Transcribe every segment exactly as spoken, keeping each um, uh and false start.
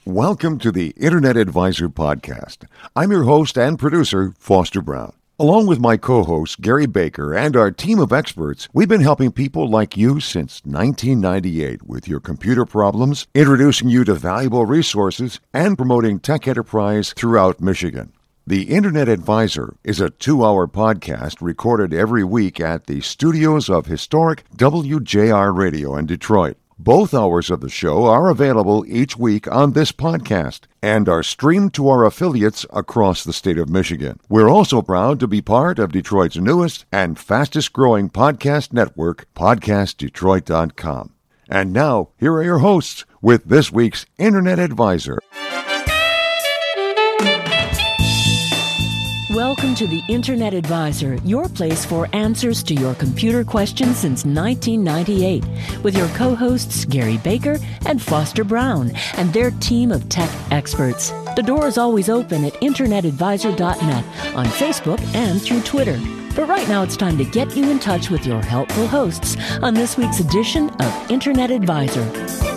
Welcome to the Internet Advisor Podcast. I'm your host and producer, Foster Brown. Along with my co-host, Gary Baker, and our team of experts, we've been helping people like you since nineteen ninety-eight with your computer problems, introducing you to valuable resources, and promoting tech enterprise throughout Michigan. The Internet Advisor is a two-hour podcast recorded every week at the studios of historic W J R Radio in Detroit. Both hours of the show are available each week on this podcast and are streamed to our affiliates across the state of Michigan. We're also proud to be part of Detroit's newest and fastest-growing podcast network, podcast detroit dot com. And now, here are your hosts with this week's Internet Advisor. Welcome to the Internet Advisor, your place for answers to your computer questions since nineteen ninety-eight, with your co-hosts Gary Baker and Foster Brown and their team of tech experts. The door is always open at internet advisor dot net on Facebook and through Twitter. But right now it's time to get you in touch with your helpful hosts on this week's edition of Internet Advisor.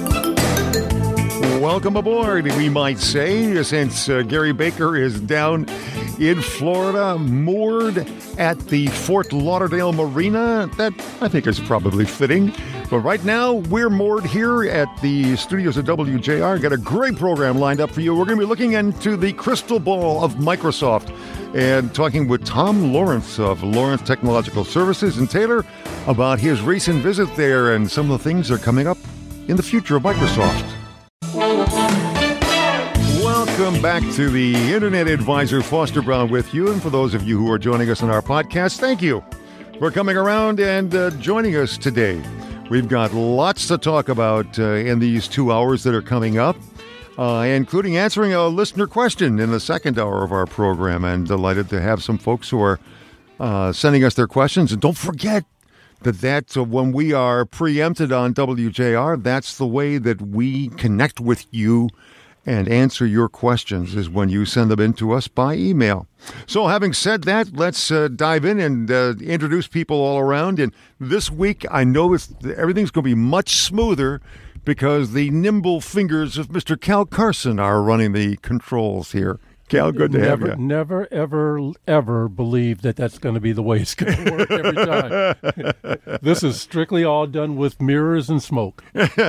Welcome aboard, we might say, since uh, Gary Baker is down in Florida, moored at the Fort Lauderdale Marina. That, I think, is probably fitting. But right now, we're moored here at the studios of W J R. Got a great program lined up for you. We're going to be looking into the crystal ball of Microsoft and talking with Tom Lawrence of Lawrence Technological Services in Taylor about his recent visit there and some of the things that are coming up in the future of Microsoft. Welcome back to the Internet Advisor. Foster Brown with you. And for those of you who are joining us on our podcast, thank you for coming around and uh, joining us today. We've got lots to talk about uh, in these two hours that are coming up, uh, including answering a listener question in the second hour of our program. And delighted to have some folks who are uh, sending us their questions. And don't forget that that's uh, when we are preempted on W J R, that's the way that we connect with you and answer your questions, is when you send them in to us by email. So having said that, let's uh, dive in and uh, introduce people all around. And this week, I know it's, everything's going to be much smoother because the nimble fingers of Mister Cal Carson are running the controls here. Cal, good to never, have you. Never, ever, ever believe that that's going to be the way it's going to work every time. This is strictly all done with mirrors and smoke.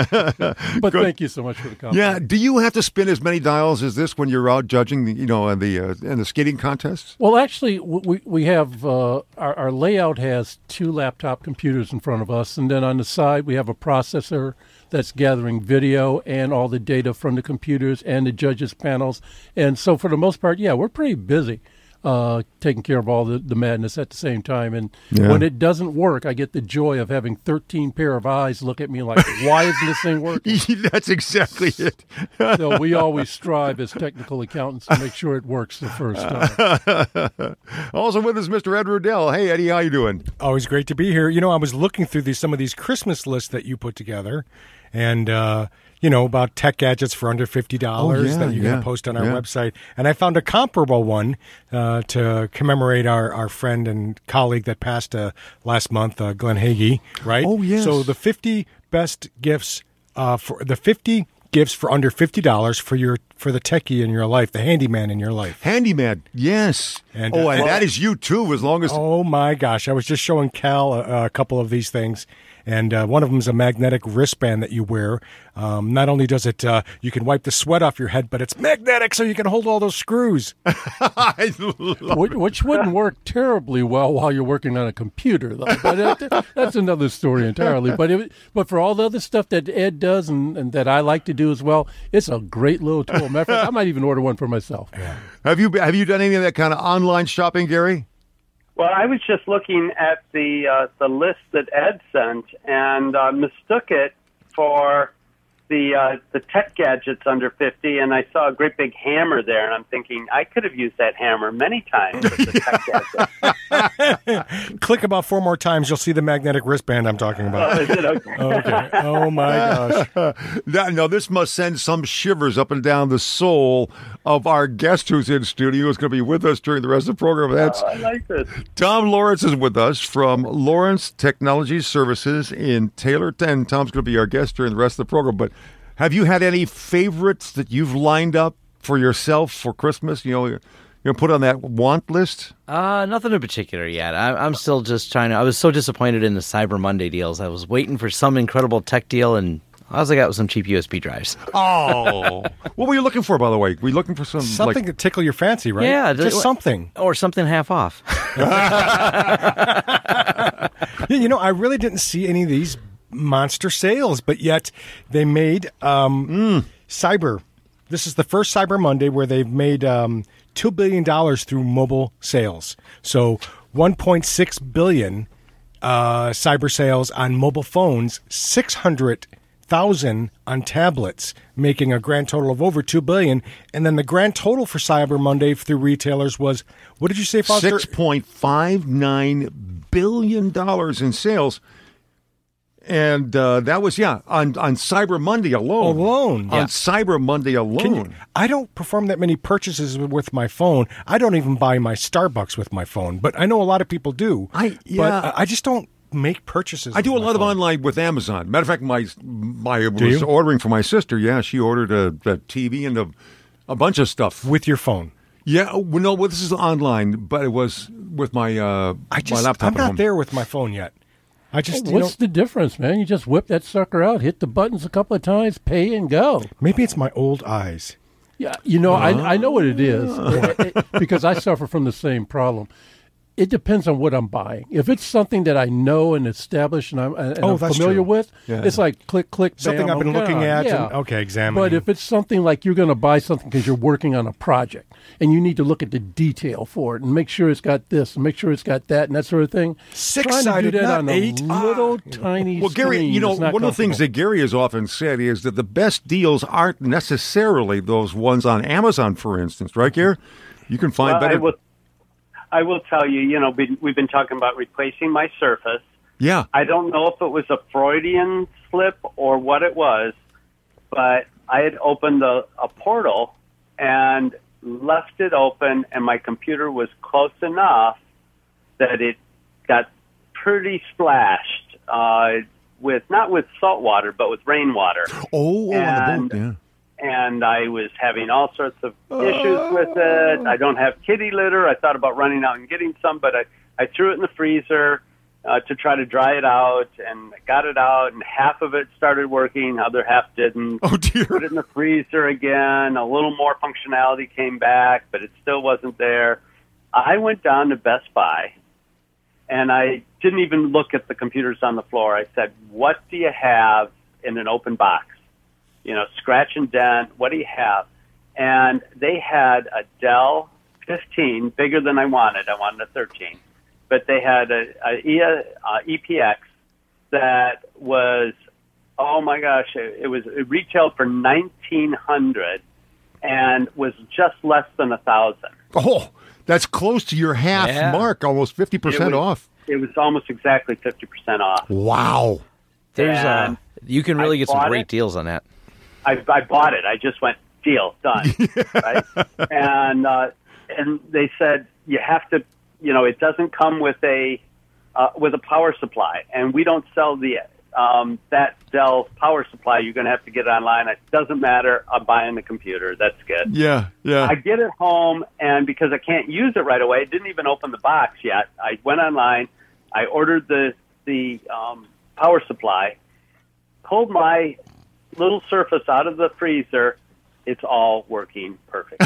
But thank you so much for the compliment. Yeah, do you have to spin as many dials as this when you're out judging, you know, in the uh, in the skating contests? Well, actually, we we have uh, our, our layout has two laptop computers in front of us, and then on the side we have a processor that's gathering video and all the data from the computers and the judges' panels. And so for the most part, yeah, we're pretty busy uh, taking care of all the, the madness at the same time. And yeah. When it doesn't work, I get the joy of having thirteen pair of eyes look at me like, why isn't this thing working? That's exactly it. So we always strive as technical accountants to make sure it works the first time. Also with us, Mister Ed Rudell. Hey, Eddie, how you doing? Always great to be here. You know, I was looking through these some of these Christmas lists that you put together, and uh, you know, about tech gadgets for under fifty dollars oh, yeah, that you're yeah, going to post on our yeah. website. And I found a comparable one uh, to commemorate our, our friend and colleague that passed uh, last month, uh, Glenn Hagee, right? Oh, yes. So the fifty best gifts uh, for the fifty gifts for under fifty dollars for your for the techie in your life, the handyman in your life. Handyman, yes. And, oh, and uh, that is you, too, as long as... Oh, my gosh. I was just showing Cal a, a couple of these things. And uh, one of them is a magnetic wristband that you wear. Um, not only does it, uh, you can wipe the sweat off your head, but it's magnetic, so you can hold all those screws. which, which wouldn't work terribly well while you're working on a computer, though. But it, that's another story entirely. But it, but for all the other stuff that Ed does and, and that I like to do as well, it's a great little tool. Matter of fact, I might even order one for myself. Yeah. Have you have you done any of that kind of online shopping, Gary? Well, I was just looking at the uh, the list that Ed sent and uh, mistook it for the uh, the tech gadgets under fifty, and I saw a great big hammer there, and I'm thinking I could have used that hammer many times with the tech gadget. Click about four more times, you'll see the magnetic wristband I'm talking about. Oh, is it okay? Okay. Oh, my gosh. Now, this must send some shivers up and down the soul of our guest who's in studio, who's going to be with us during the rest of the program. That's oh, I like this. Tom Lawrence is with us from Lawrence Technology Services in Taylor. And Tom's going to be our guest during the rest of the program. But Have you had any favorites that you've lined up for yourself for Christmas? You know, you're, you're put on that want list? Uh, nothing in particular yet. I, I'm still just trying to. I was so disappointed in the Cyber Monday deals. I was waiting for some incredible tech deal, and all I got was some cheap U S B drives. Oh, what were you looking for, by the way? Were you looking for some something like, to tickle your fancy, right? Yeah, just d- something, or something half off. You know, I really didn't see any of these monster sales, but yet they made um, mm. Cyber. This is the first Cyber Monday where they've made um, two billion dollars through mobile sales. So one point six billion dollars uh, cyber sales on mobile phones, six hundred thousand on tablets, making a grand total of over two billion dollars. And then the grand total for Cyber Monday through retailers was, what did you say, Foster? six point five nine billion dollars in sales. And uh, that was, yeah, on, on Cyber Monday alone. Alone. On Yeah. Cyber Monday alone. You, I don't perform that many purchases with my phone. I don't even buy my Starbucks with my phone, but I know a lot of people do. I yeah. But uh, I just don't make purchases. I do with a my lot of phone. online with Amazon. Matter of fact, my my Do was you? ordering for my sister. Yeah, she ordered a, a T V and a, a bunch of stuff. With your phone. Yeah, well, no, well, this is online, but it was with my uh, I just, my laptop I'm at not home. there with my phone yet. I just, you What's know, the difference, man? You just whip that sucker out, hit the buttons a couple of times, pay and go. maybe it's my old eyes. Yeah, you know, I I know what it is It- it- because I suffer from the same problem. It depends on what I'm buying. If it's something that I know and established and I'm, and Oh, I'm that's familiar true. with, Yeah. it's like click, click, Something bam, I've been okay, looking at yeah. and, okay, examining. But if it's something like you're going to buy something because you're working on a project and you need to look at the detail for it and make sure it's got this and make sure it's got that and that sort of thing, Six-sided, trying to do that not on eight. a Ah. little tiny Well, Gary, screen you know, is not one of the things comfortable. that Gary has often said is that the best deals aren't necessarily those ones on Amazon, for instance, right, Gary? You can find Well, I better. will, I will tell you, you know, we- we've been talking about replacing my Surface. Yeah. I don't know if it was a Freudian slip or what it was, but I had opened a, a portal and left it open, and my computer was close enough that it got pretty splashed uh, with, not with salt water, but with rainwater. Oh, And- on the boat, yeah. And I was having all sorts of issues with it. I don't have kitty litter. I thought about running out and getting some, but I, I threw it in the freezer uh, to try to dry it out, and I got it out, and half of it started working, the other half didn't. Oh, dear. Put it in the freezer again. A little more functionality came back, but it still wasn't there. I went down to Best Buy, and I didn't even look at the computers on the floor. I said, what do you have in an open box? You know, scratch and dent, what do you have? And they had a Dell fifteen, bigger than I wanted. I wanted a thirteen. But they had a, a E- uh, E P X that was, oh my gosh, it, it was it retailed for nineteen hundred and was just less than a thousand. Oh, that's close to your half Yeah. mark, almost fifty percent It was- off. It was almost exactly fifty percent off. Wow. There's uh, And you can really I get some bought great it. deals on that. I, I bought it. I just went, deal, done. Right? And uh, and they said you have to, you know, it doesn't come with a uh, with a power supply, and we don't sell the um, that Dell power supply. You're going to have to get it online. It doesn't matter. I'm buying the computer. That's good. Yeah, yeah. I get it home, and because I can't use it right away, I didn't even open the box yet. I went online. I ordered the the um, power supply, pulled my little Surface out of the freezer. It's all working perfect.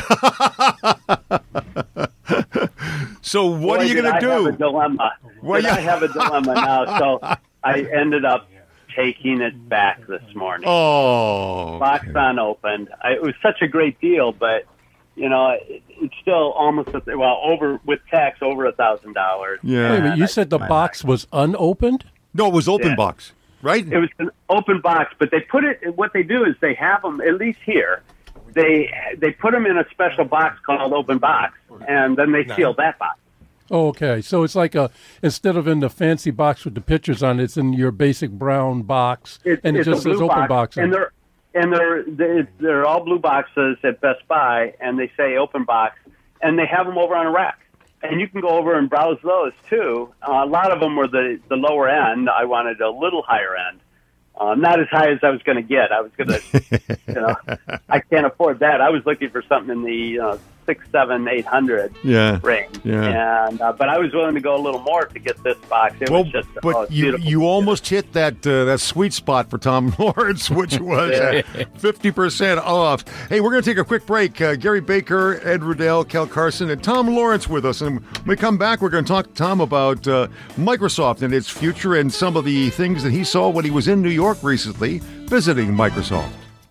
So what Boy, are you did going to I have a do? dilemma. Well, Did yeah. I have a dilemma now. So I ended up taking it back this morning. Oh. Box unopened. I, it was such a great deal, but you know, it, it's still almost a, well over with tax over a thousand dollars. Yeah. Wait a minute, you said the box was unopened? No, it was open Yeah. box, right? It was an open box, but they put it. What they do is they have them at least here. They they put them in a special box called open box, and then they seal that box. Oh, okay. So it's like a instead of in the fancy box with the pictures on it, it's in your basic brown box, It, and it it's just a blue says open box. on and it. they're and they're they're, they're all blue boxes at Best Buy, and they say open box, and they have them over on a rack, and you can go over and browse those too. Uh, a lot of them were the the lower end. I wanted a little higher end, Uh, not as high as I was going to get. I was going to, you know, I can't afford that. I was looking for something in the uh, six, seven, eight hundred Yeah. range. Yeah. And uh, but I was willing to go a little more to get this box. It Well, was just but oh, it's you beautiful. you almost hit that uh, that sweet spot for Tom Lawrence, which was fifty percent off. Hey, we're going to take a quick break. Uh, Gary Baker, Ed Riddell, Cal Carson, and Tom Lawrence with us. And when we come back, we're going to talk to Tom about uh, Microsoft and its future and some of the things that he saw when he was in New York recently visiting Microsoft.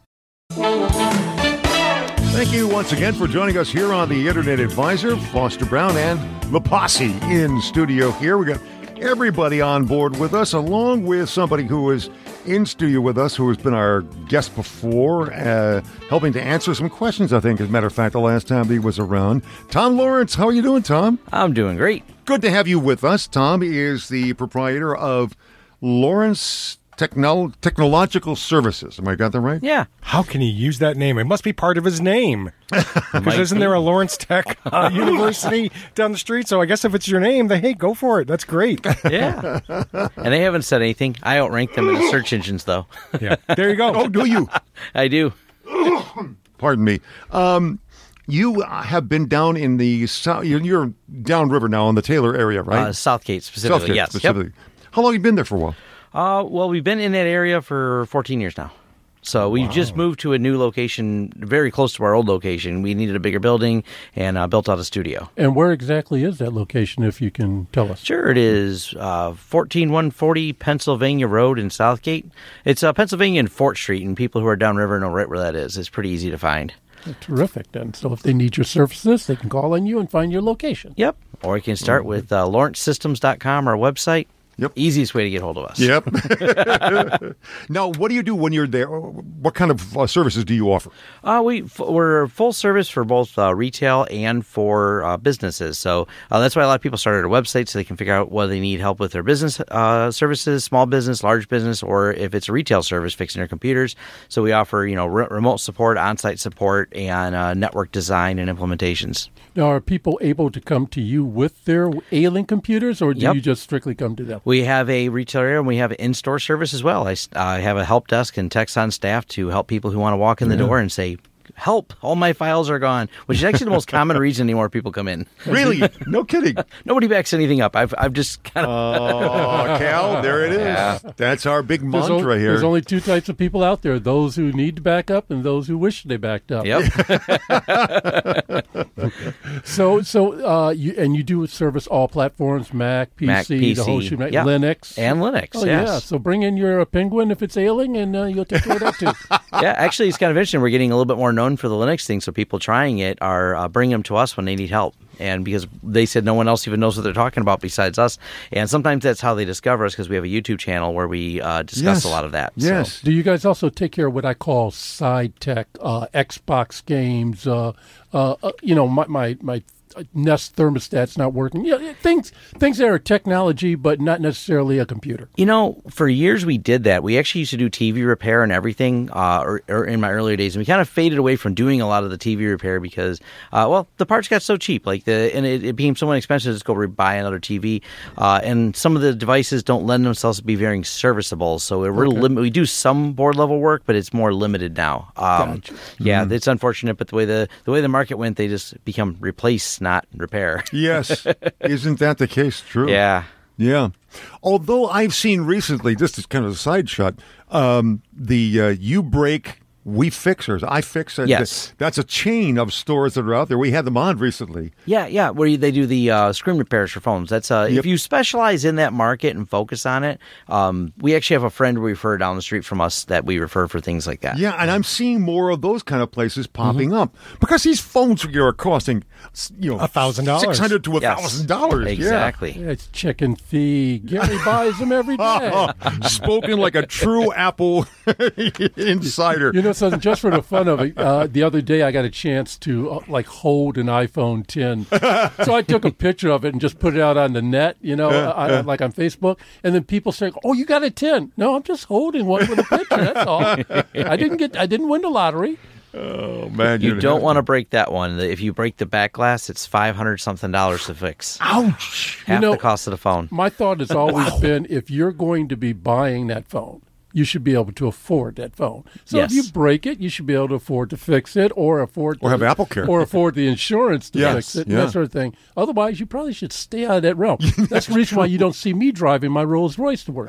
Thank you once again for joining us here on the Internet Advisor. Foster Brown and the posse in studio here. We got everybody on board with us, along with somebody who is in studio with us, who has been our guest before, uh, helping to answer some questions, I think, as a matter of fact, the last time he was around. Tom Lawrence, how are you doing, Tom? I'm doing great. Good to have you with us. Tom is the proprietor of Lawrence Techno- Technological Services. Am I got that right? Yeah. How can he use that name? It must be part of his name. Because isn't there a Lawrence Tech uh, University down the street? So I guess if it's your name, then hey, go for it. That's great. Yeah. And they haven't said anything. I outrank them in the search engines, though. Yeah. There you go. Oh, do you? I do. Pardon me. Um, you have been down in the south. You're, you're downriver now in the Taylor area, right? Uh, Southgate specifically, Southgate yes. specifically. How long have you been there for a while? Yep. Uh, well, we've been in that area for fourteen years now. So we Wow. just moved to a new location, very close to our old location. We needed a bigger building and uh, built out a studio. And where exactly is that location, if you can tell us? Sure, it is uh, fourteen one forty Pennsylvania Road in Southgate. It's uh, Pennsylvania and Fort Street, and people who are downriver know right where that is. It's pretty easy to find. Terrific, then. So if they need your services, they can call on you and find your location. Yep. Or you can start with uh, Lawrence Systems dot com, our website. Yep. Easiest way to get hold of us. Yep. Now, what do you do when you're there? What kind of uh, services do you offer? Uh, we, f- we're full service for both uh, retail and for uh, businesses. So uh, that's why a lot of people started a website so they can figure out whether they need help with their business uh, services, small business, large business, or if it's a retail service, fixing their computers. So we offer, you know, re- remote support, on-site support, and uh, network design and implementations. Now, are people able to come to you with their ailing computers, or do Yep. you just strictly come to them? We have a retail area and we have an in-store service as well. I, s- I have a help desk and techs on staff to help people who want to walk in the door and say, help, all my files are gone, which is actually the most common reason anymore people come in. Really? No kidding. Nobody backs anything up. I've I've just kind of... Oh, Cal, there it is. Yeah. That's our big There's, mantra o- here. there's only two types of people out there, those who need to back up and those who wish they backed up. Yep. So, so uh, you and you do service all platforms, Mac, P C, Mac, P C, the whole shit, yep. Linux. And Linux, Oh, yes. yeah. So bring in your uh, Penguin if it's ailing, and uh, you'll take care of that, too. Yeah, actually, it's kind of interesting. We're getting a little bit more known for the Linux thing, so people trying it are uh, bringing them to us when they need help. And because they said no one else even knows what they're talking about besides us. And sometimes that's how they discover us, because we have a YouTube channel where we uh, discuss Yes. a lot of that. Yes. So. Do you guys also take care of what I call side tech, uh, Xbox games? Uh, uh, uh, you know, my my, my Nest thermostat's not working. Yeah, things things that are technology, but not necessarily a computer. You know, for years we did that. We actually used to do T V repair and everything uh, or, or in my earlier days. And we kind of faded away from doing a lot of the T V repair because, uh, well, the parts got so cheap. Like the and it, it became so inexpensive to just go re- buy another T V. Uh, and some of the devices don't lend themselves to be very serviceable. So we're okay. lim- we do some board level work, but it's more limited now. Um, Gotcha. Yeah, Mm-hmm. it's unfortunate, but the way the, the way the market went, they just become replace, not repair. Yes. Isn't that the case? True. Yeah. Yeah. Although I've seen recently, just as kind of a side shot, um, the uh, U-Break We Fixers, iFix. Yes. That's a chain of stores that are out there. We had them on recently. Yeah, yeah, where you, they do the uh, screen repairs for phones. That's uh, Yep. If you specialize in that market and focus on it, um, we actually have a friend we refer down the street from us that we refer for things like that. Yeah, and I'm seeing more of those kind of places popping up because these phones are costing, you know, A thousand dollars. six hundred to a Yes. thousand dollars. Exactly. It's chicken fee. Gary buys them every day. Spoken like a true Apple insider. You know, so just for the fun of it, uh, the other day I got a chance to uh, like hold an iPhone ten. So I took a picture of it and just put it out on the net, you know, uh, uh, like on Facebook. And then people say, "Oh, you got a ten?" No, I'm just holding one with a picture. That's all. I didn't get. I didn't win the lottery. Oh man, You you'd don't have- want to break that one. If you break the back glass, it's five hundred something dollars to fix. Ouch! Half know- the cost of the phone. My thought has always been, if you're going to be buying that phone, you should be able to afford that phone. So Yes. if you break it, you should be able to afford to fix it, or afford Or to, have AppleCare. or afford the insurance to Yes, fix it, yeah. and that sort of thing. Otherwise, you probably should stay out of that realm. That's the reason why you don't see me driving my Rolls Royce to work.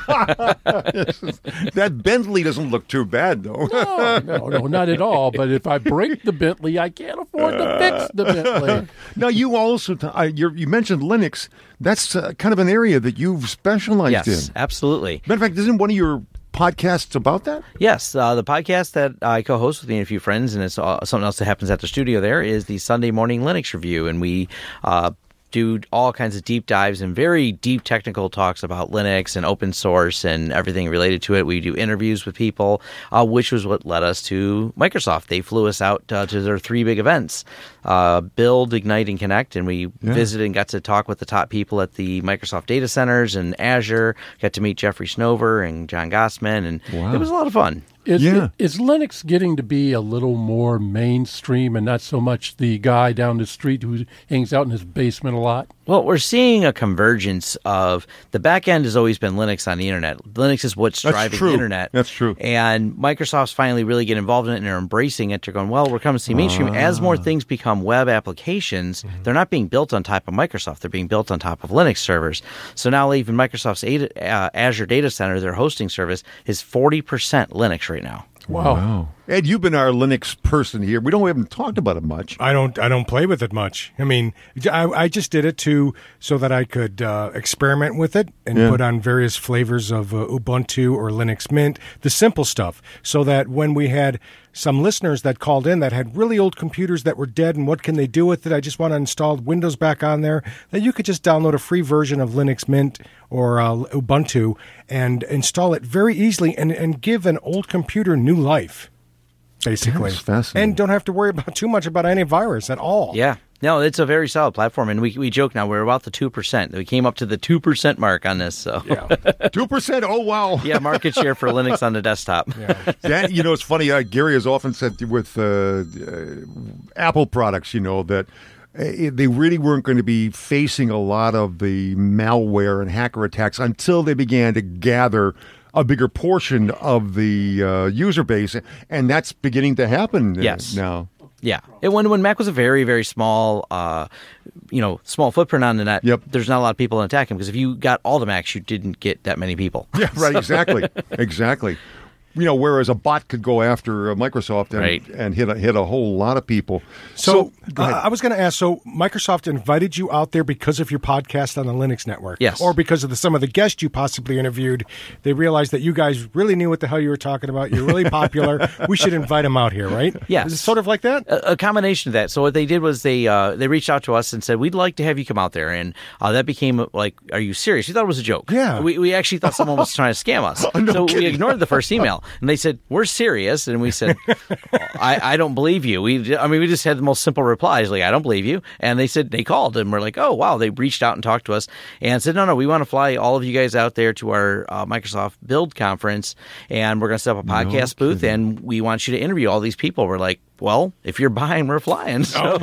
That Bentley doesn't look too bad, though. No, no, no, not at all. But if I break the Bentley, I can't afford to fix the Bentley. Now, you also t- uh, you're, you mentioned Linux. That's uh, kind of an area that you've specialized Yes, in. absolutely. Matter of fact, isn't one of your podcasts about that? Yes, uh, the podcast that I co-host with me and a few friends, and it's uh, something else that happens at the studio there, is the Sunday Morning Linux Review, and we uh, do all kinds of deep dives and very deep technical talks about Linux and open source and everything related to it. We do interviews with people, uh, which was what led us to Microsoft. They flew us out uh, to their three big events, uh, Build, Ignite, and Connect, and we Yeah. visited and got to talk with the top people at the Microsoft data centers and Azure, got to meet Jeffrey Snover and John Gossman, and Wow. it was a lot of fun. Is, Yeah. is Linux getting to be a little more mainstream and not so much the guy down the street who hangs out in his basement a lot? Well, we're seeing a convergence of the back end has always been Linux on the internet. Linux is what's That's driving true. the internet. That's true. And Microsoft's finally really getting involved in it and they're embracing it. They're going, well, we're coming to see mainstream. As more things become web applications, they're not being built on top of Microsoft. They're being built on top of Linux servers. So now even Microsoft's uh, Azure Data Center, their hosting service, is forty percent Linux right now. Wow. Ed, you've been our Linux person here. We don't we haven't talked about it much. I don't. I don't play with it much. I mean, I, I just did it to so that I could uh, experiment with it and Yeah. put on various flavors of uh, Ubuntu or Linux Mint, the simple stuff, so that when we had some listeners that called in that had really old computers that were dead and what can they do with it? I just want to install Windows back on there. That you could just download a free version of Linux Mint or uh, Ubuntu and install it very easily and, and give an old computer new life. Basically, That's fascinating. and don't have to worry about too much about any virus at all. Yeah. No, it's a very solid platform. And we, we joke now we're about the two percent. We came up to the two percent mark on this. So, Yeah. Two percent. Oh wow. yeah, market share for Linux on the desktop. That, you know, it's funny. Uh, Gary has often said with uh, uh, Apple products, you know, that uh, they really weren't going to be facing a lot of the malware and hacker attacks until they began to gather a bigger portion of the uh, user base, and that's beginning to happen uh, Yes. now. Yeah. It, when when Mac was a very, very small, uh, you know, small footprint on the net, Yep. there's not a lot of people attacking because if you got all the Macs, you didn't get that many people. Yeah, right. Exactly. Exactly. You know, whereas a bot could go after uh, Microsoft and, Right. and hit a, hit a whole lot of people. So, go ahead. uh, I was going to ask. So Microsoft invited you out there because of your podcast on the Linux Network, Yes. or because of the, some of the guests you possibly interviewed. They realized that you guys really knew what the hell you were talking about. You're really popular. We should invite them out here, right? Yes. Is it sort of like that? A, a combination of that. So what they did was they uh, they reached out to us and said, we'd like to have you come out there. And uh, that became like, are you serious? We thought it was a joke. Yeah. We, we actually thought someone was trying to scam us. No so kidding. we ignored the first email. And they said, we're serious. And we said, I, I don't believe you. We, I mean, we just had the most simple replies, like, I don't believe you. And they said, they called and we're like, oh, wow. They reached out and talked to us and said, no, no, we want to fly all of you guys out there to our uh, Microsoft Build conference. And we're going to set up a podcast booth and we want you to interview all these people. We're like, well, if you're buying, we're flying. So.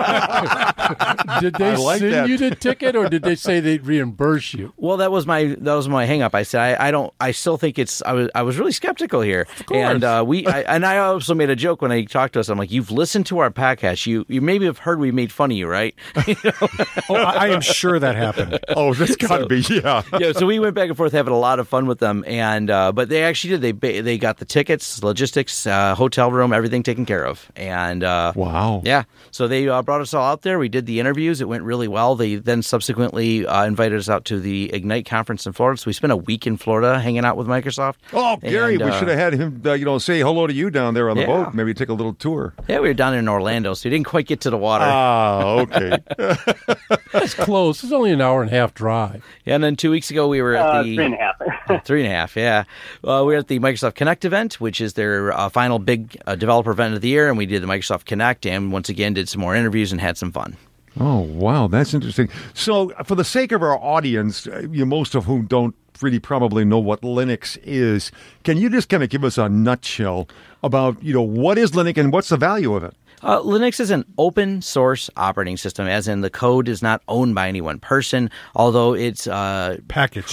Did they I like send that. you the ticket, or did they say they'd reimburse you? Well, that was my that was my hang up. I said I, I don't I still think it's I was I was really skeptical here. Of course. And uh, we I, and I also made a joke when I talked to us. I'm like, you've listened to our podcast. You you maybe have heard we made fun of you, right? Oh, I, I am sure that happened. Oh, that's got to be, yeah. Yeah. So we went back and forth having a lot of fun with them. And uh, but they actually did. They ba- they got the tickets, logistics, uh, hotel room, everything taken care of. And uh, Wow. yeah. So they uh, brought us all out there. We did the interviews. It went really well. They then subsequently uh, invited us out to the Ignite conference in Florida. So we spent a week in Florida hanging out with Microsoft. Oh, Gary, And, we uh, should have had him, uh, you know, say hello to you down there on the Yeah. boat. Maybe take a little tour. Yeah, we were down in Orlando, so we didn't quite get to the water. Ah, okay. It's close. It's only an hour and a half drive. Yeah, and then two weeks ago, we were at Uh, the three and a half. three and a half. Yeah, uh, we were at the Microsoft Connect event, which is their uh, final big uh, developer event of the year, and we did the Microsoft Connect, and once again did some more interviews and had some fun. Oh, wow. That's interesting. So, for the sake of our audience, uh, you, most of whom don't really probably know what Linux is, can you just kind of give us a nutshell about, you know, what is Linux and what's the value of it? Uh, Linux is an open source operating system, as in the code is not owned by any one person, although it's uh, Packaged.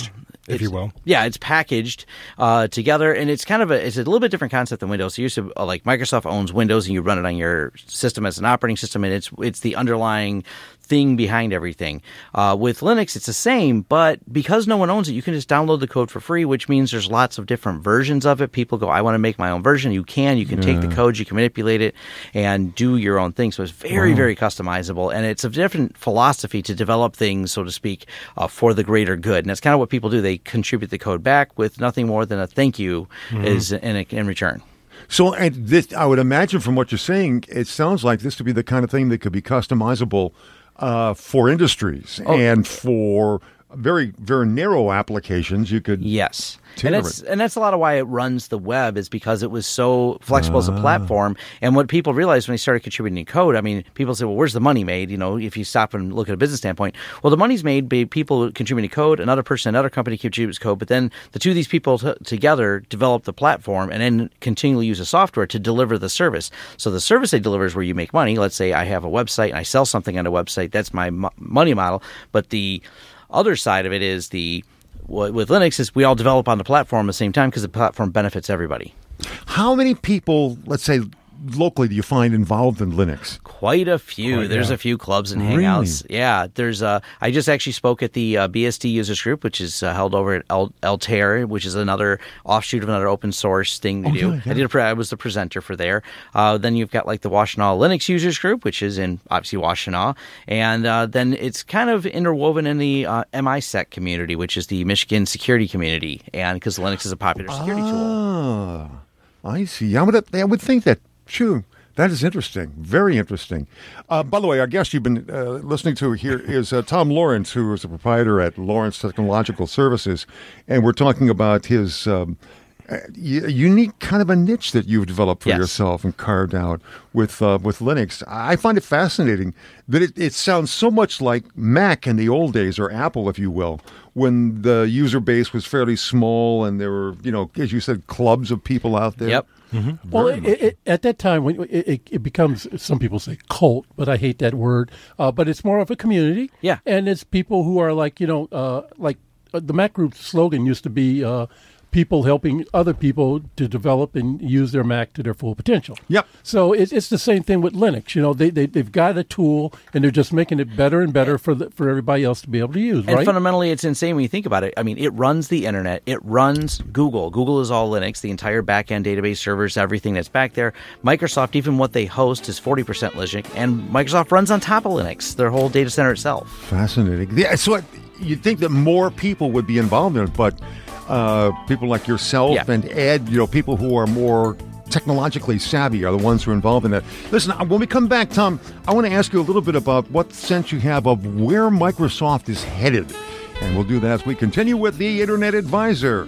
if you will. Yeah, it's packaged uh, together, and it's kind of a it's a little bit different concept than Windows. So you used to uh, like Microsoft owns Windows, and you run it on your system as an operating system, and it's it's the underlying thing behind everything. Uh, with Linux, it's the same, but because no one owns it, you can just download the code for free, which means there's lots of different versions of it. People go, I want to make my own version. You can. You can yeah. take the code, you can manipulate it, and do your own thing. So it's very, wow. very customizable, and it's a different philosophy to develop things, so to speak, uh, for the greater good. And that's kind of what people do. They contribute the code back with nothing more than a thank you mm-hmm. is in, in return. So and this, I would imagine from what you're saying, it sounds like this to be the kind of thing that could be customizable Uh, for industries oh. and for very, very narrow applications. You could yes, and that's it. and that's a lot of why it runs the web is because it was so flexible ah. as a platform. And what people realized when they started contributing code, I mean, people say, "Well, where's the money made?" You know, if you stop and look at a business standpoint, well, the money's made by people contributing code. Another person, another company contributes code, but then the two of these people t- together develop the platform and then continually use the software to deliver the service. So the service they deliver is where you make money. Let's say I have a website and I sell something on a website. That's my mo- money model. But the other side of it is the with Linux is we all develop on the platform at the same time because the platform benefits everybody. How many people, let's say, locally do you find involved in Linux? Quite a few. Quite, there's yeah. a few clubs and hangouts. Really? Yeah, there's. Uh, I just actually spoke at the uh, B S D users group, which is uh, held over at El- Altair, which is another offshoot of another open source thing to oh, do. Yeah, yeah. I did. A pre- I was the presenter for there. Uh, then you've got like the Washtenaw Linux users group, which is in obviously Washtenaw, and uh, then it's kind of interwoven in the uh, MISEC community, which is the Michigan security community, and because Linux is a popular security ah, tool. I see. I would. I would think that. Sure. That is interesting. Very interesting. Uh, by the way, our guest you've been uh, listening to here is uh, Tom Lawrence, who is the proprietor at Lawrence Technological Services. And we're talking about his um, uh, unique kind of a niche that you've developed for yes. yourself and carved out with uh, with Linux. I find it fascinating that it, it sounds so much like Mac in the old days, or Apple, if you will, when the user base was fairly small and there were, you know, as you said, clubs of people out there. Yep. Mm-hmm. Well, it, it, at that time, when it, it becomes, some people say cult, but I hate that word. Uh, but it's more of a community. Yeah. And it's people who are like, you know, uh, like uh, the Mac Group's slogan used to be uh, people helping other people to develop and use their Mac to their full potential. Yep. So it's it's the same thing with Linux. You know, they, they, they've got a tool, and they're just making it better and better for the, for everybody else to be able to use, and right? Fundamentally, it's insane when you think about it. I mean, it runs the internet. It runs Google. Google is all Linux, the entire back-end database servers, everything that's back there. Microsoft, even what they host, is forty percent Linux, and Microsoft runs on top of Linux, their whole data center itself. Fascinating. Yeah, so you'd think that more people would be involved in it, but uh, people like yourself yeah. and Ed, you know, people who are more technologically savvy are the ones who are involved in that. Listen, when we come back, Tom, I want to ask you a little bit about what sense you have of where Microsoft is headed. And we'll do that as we continue with the Internet Advisor.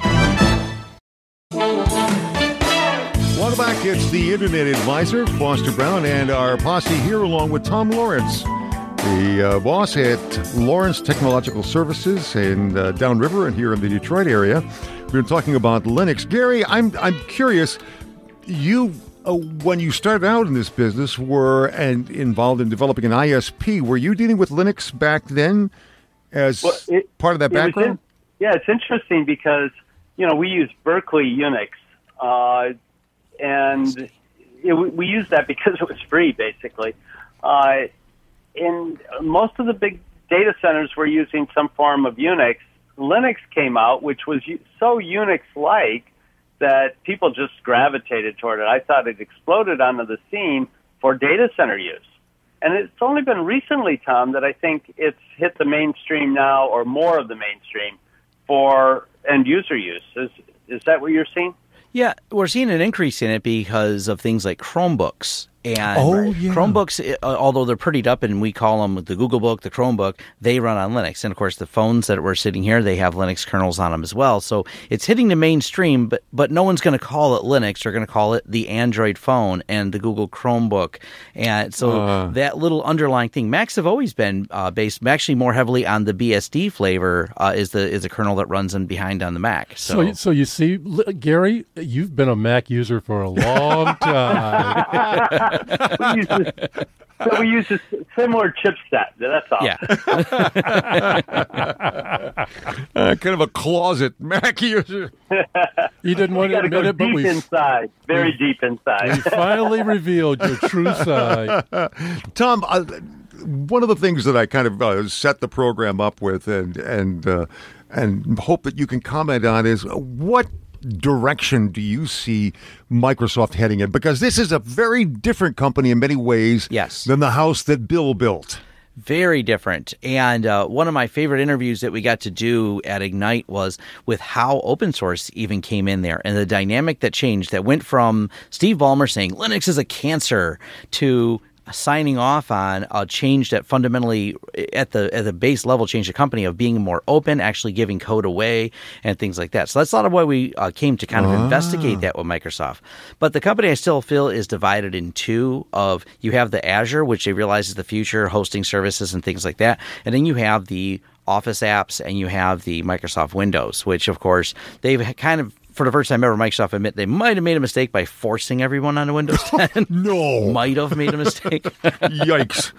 Welcome back. It's the Internet Advisor, Foster Brown, and our posse here along with Tom Lawrence, the uh, boss at Lawrence Technological Services in uh, Downriver and here in the Detroit area. We've been talking about Linux. Gary, I'm I'm curious. You, uh, when you started out in this business, were and involved in developing an I S P. Were you dealing with Linux back then as well, it, part of that background? In, yeah, it's interesting because you know we use Berkeley Unix, uh, and it, we used that because it was free, basically. Uh, and most of the big data centers were using some form of Unix. Linux came out, which was so Unix-like that people just gravitated toward it. I thought it exploded onto the scene for data center use. And it's only been recently, Tom, that I think it's hit the mainstream now, or more of the mainstream, for end-user use. Is is that what you're seeing? Yeah, we're seeing an increase in it because of things like Chromebooks. And oh, yeah. Chromebooks, although they're prettied up and we call them the Google Book, the Chromebook, they run on Linux. And, of course, the phones that we're sitting here, they have Linux kernels on them as well. So it's hitting the mainstream, but, but no one's going to call it Linux. They're going to call it the Android phone and the Google Chromebook. And so uh. that little underlying thing, Macs have always been uh, based actually more heavily on the B S D flavor uh, is the is a kernel that runs in behind on the Mac. So, so, so you see, Gary, you've been a Mac user for a long time. So we use a s- similar chipset. That's all. Yeah. uh, kind of a closet Mac user. You didn't want You to got to go admit it, but deep we inside, very deep we inside. finally revealed your true side. Tom, uh, one of the things that I kind of uh, set the program up with, and and uh, and hope that you can comment on, is what direction do you see Microsoft heading in? Because this is a very different company in many ways Yes. than the house that Bill built. Very different. And uh, one of my favorite interviews that we got to do at Ignite was with how open source even came in there and the dynamic that changed, that went from Steve Ballmer saying Linux is a cancer to signing off on a change that fundamentally at the at the base level changed the company of being more open, actually giving code away and things like that. So that's a lot of why we uh, came to kind of Ah. investigate that with Microsoft. But the company I still feel is divided in two of you have the Azure, which they realize is the future, hosting services and things like that. And then you have the Office apps and you have the Microsoft Windows, which of course they've kind of for the first time ever, Microsoft admit they might have made a mistake by forcing everyone onto Windows ten. No. Might have made a mistake. Yikes.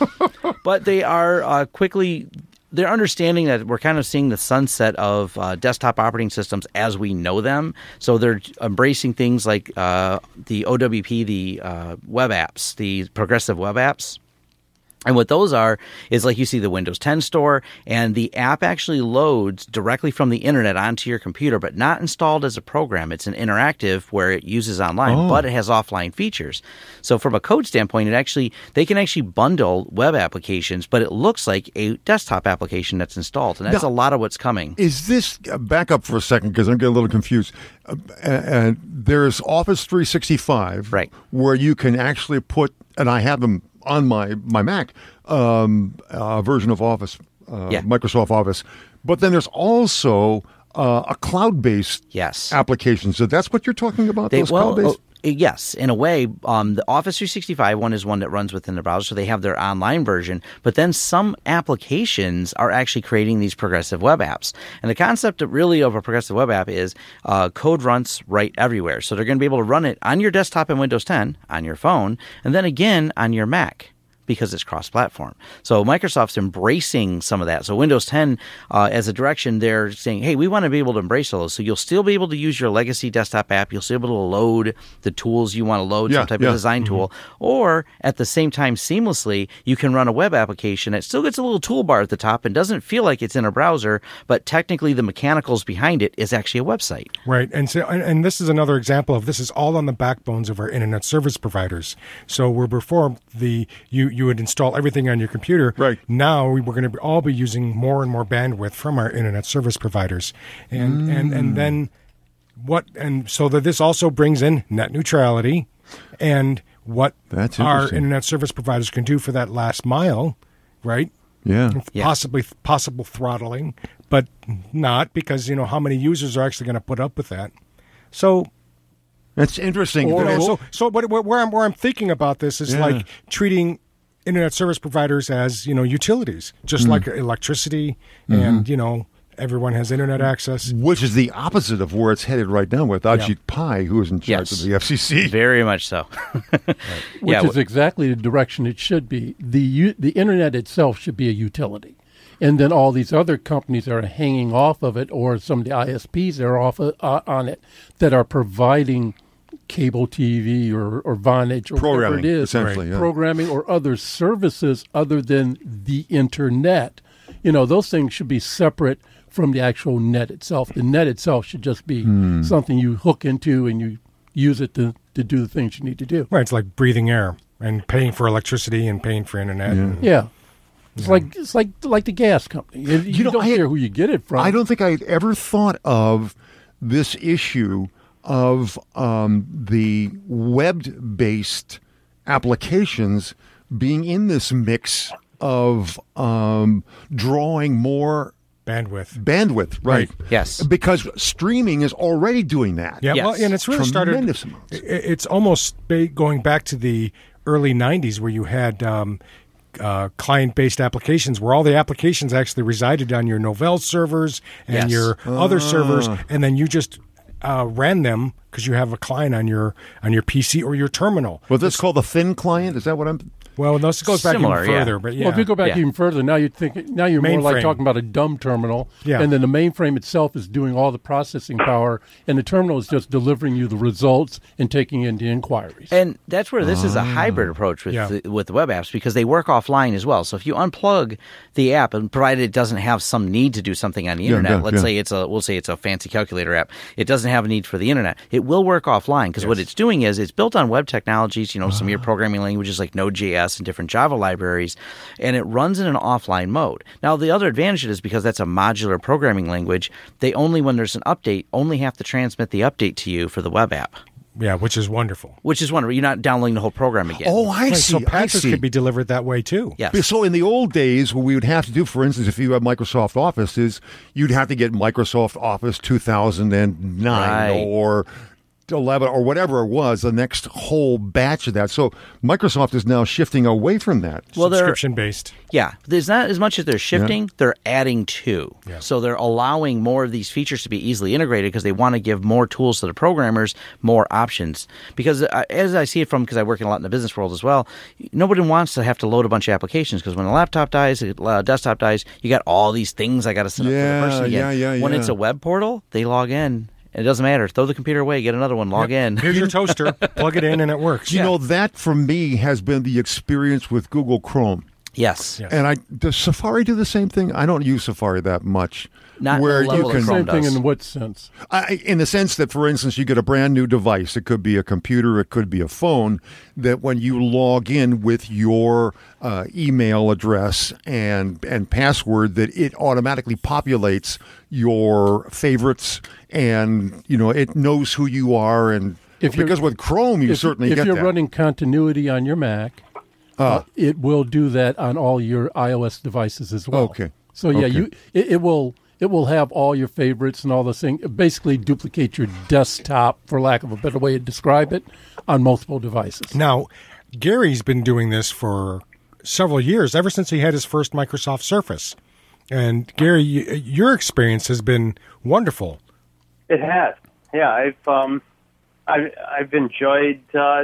But they are uh, quickly, they're understanding that we're kind of seeing the sunset of uh, desktop operating systems as we know them. So they're embracing things like uh, the O W P, the uh, web apps, the progressive web apps. And what those are is like you see the Windows ten store, and the app actually loads directly from the internet onto your computer, but not installed as a program. It's an interactive where it uses online, Oh. but it has offline features. So from a code standpoint, it actually they can actually bundle web applications, but it looks like a desktop application that's installed, and that's Now- a lot of what's coming. Is this, uh, back up for a second because I'm getting a little confused. Uh, and there's Office three sixty-five, Right. where you can actually put, and I have them on my, my Mac, um, uh, version of Office, uh, Yeah. Microsoft Office. But then there's also uh, a cloud-based Yes. application. So that's what you're talking about, They, those well, cloud-based? oh, yes, in a way, um, the Office three sixty-five one is one that runs within the browser, so they have their online version. But then some applications are actually creating these progressive web apps. And the concept of really of a progressive web app is uh, code runs right everywhere. So they're going to be able to run it on your desktop in Windows ten, on your phone, and then again on your Mac, because it's cross-platform. So Microsoft's embracing some of that. So Windows ten, uh, as a direction, they're saying, hey, we want to be able to embrace all those. So you'll still be able to use your legacy desktop app. You'll still be able to load the tools you want to load, Yeah, some type yeah. of design tool. Or at the same time, seamlessly, you can run a web application that still gets a little toolbar at the top and doesn't feel like it's in a browser, but technically the mechanicals behind it is actually a website. Right, and so and, and this is another example of this is all on the backbones of our internet service providers. So where before the you you would install everything on your computer, Right. Now we we're going to all be using more and more bandwidth from our internet service providers, and and and then what? And so that this also brings in net neutrality, and what That's our interesting. internet service providers can do for that last mile, right? Yeah. Yeah. Possibly possible throttling, but not because you know how many users are actually going to put up with that. So That's interesting. you know, There's- so so what, what, where I'm where I'm thinking about this is Yeah. like treating internet service providers as you know utilities, just like electricity, and you know everyone has internet access. Which is the opposite of where it's headed right now with Ajit Yeah. Pai, who is in charge Yes. of the F C C. Very much so. Which Yeah, is exactly the direction it should be. The u- the internet itself should be a utility, and then all these other companies that are hanging off of it, or some of the I S Ps that are off of, uh, on it, that are providing cable T V or, or Vonage or Programming, whatever it is, essentially, yeah. programming or other services other than the internet. You know, those things should be separate from the actual net itself. The net itself should just be Hmm. something you hook into and you use it to, to do the things you need to do. Right, it's like breathing air and paying for electricity and paying for internet. and- Yeah. It's like it's like like the gas company. You, you know, don't I had- care who you get it from. I don't think I'd ever thought of this issue of um, the web-based applications being in this mix of um, drawing more Bandwidth. bandwidth, right? Yes. Because streaming is already doing that. Yeah, Yes. well, and it's really started. Tremendous amounts. i- It's almost ba- going back to the early nineties where you had um, uh, client-based applications where all the applications actually resided on your Novell servers and Yes. your other servers, Ah. and then you just uh, ran them because you have a client on your on your P C or your terminal. Well, that's called the thin client. Is that what I'm? Well, this goes back Similar, even further, yeah. but yeah. Well, if you go back Yeah. even further, now you're thinking, now you're more like Mainframe. talking about a dumb terminal, Yeah. and then the mainframe itself is doing all the processing power, and the terminal is just delivering you the results and taking in the inquiries. And that's where this is a hybrid approach with Yeah. the, with the web apps because they work offline as well. So if you unplug the app, and provided it doesn't have some need to do something on the Yeah, internet, yeah, let's yeah. say it's a we'll say it's a fancy calculator app, it doesn't have a need for the internet. It will work offline because what it's doing is it's built on web technologies, you know, some of your programming languages like Node.js and different Java libraries, and it runs in an offline mode. Now the other advantage is because that's a modular programming language, they only when there's an update only have to transmit the update to you for the web app. Yeah, which is wonderful. Which is wonderful. You're not downloading the whole program again. Oh, I Right, see. so I patches see. could be delivered that way too. yes. So in the old days, what we would have to do, for instance, if you have Microsoft Office, is you'd have to get Microsoft Office two thousand nine Right. or eleven or whatever it was, the next whole batch of that. So Microsoft is now shifting away from that. Well, they're Subscription based. yeah. There's not as much as they're shifting; they're adding to. Yeah. So they're allowing more of these features to be easily integrated because they want to give more tools to the programmers, more options. Because uh, as I see it from, because I work in a lot in the business world as well, nobody wants to have to load a bunch of applications because when a laptop dies, a uh, desktop dies, you got all these things I got to set up Yeah, for the person again. yeah, yeah, when yeah. it's a web portal, they log in. It doesn't matter. Throw the computer away, get another one, log in. Here's your toaster. Plug it in and it works. You know, that for me has been the experience with Google Chrome. Yes. Yeah. And I does Safari do the same thing? I don't use Safari that much. Not where the level you of can, Chrome Same thing does. in what sense? I, in the sense that, for instance, you get a brand new device. It could be a computer, it could be a phone. That when you log in with your uh, email address and and password, that it automatically populates your favorites, and you know it knows who you are. And If you're- because with Chrome, you if, certainly if get you're that. running continuity on your Mac, uh, it will do that on all your iOS devices as well. Okay. So yeah, Okay. you it, it will it will have all your favorites and all those things. Basically, duplicate your desktop, for lack of a better way to describe it, on multiple devices. Now, Gary's been doing this for several years, ever since he had his first Microsoft Surface. And Gary, y- your experience has been wonderful. It has. Yeah, I've um, I've, I've enjoyed. Uh,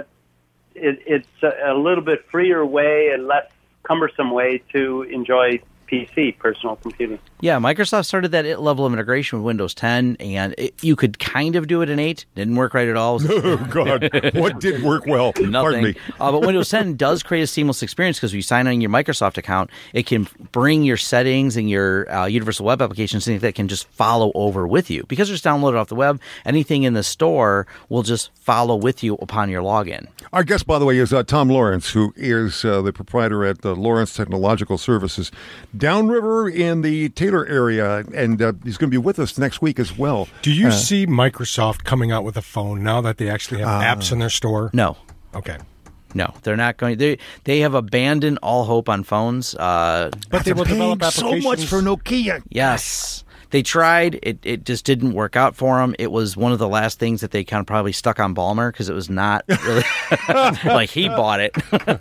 it, it's a, a little bit freer way and less cumbersome way to enjoy P C, personal computing. Yeah, Microsoft started that level of integration with Windows ten, and it, you could kind of do it in eight. Didn't work right at all. Oh God, what did work well? Pardon Nothing. me. Uh, but Windows ten does create a seamless experience because when you sign on your Microsoft account, it can bring your settings and your uh, Universal Web Applications, things that can just follow over with you. Because it's downloaded off the web, anything in the store will just follow with you upon your login. Our guest, by the way, is uh, Tom Lawrence, who is uh, the proprietor at uh, Lawrence Technological Services, downriver in the Taylor area, and uh, he's going to be with us next week as well. Do you Uh, see Microsoft coming out with a phone now that they actually have apps in their store? No. Okay. No, they're not going. They they have abandoned all hope on phones. Uh, But they will paying develop so applications. much for Nokia. yes, they tried. It it just didn't work out for them. It was one of the last things that they kind of probably stuck on Ballmer because it was not really like he bought it.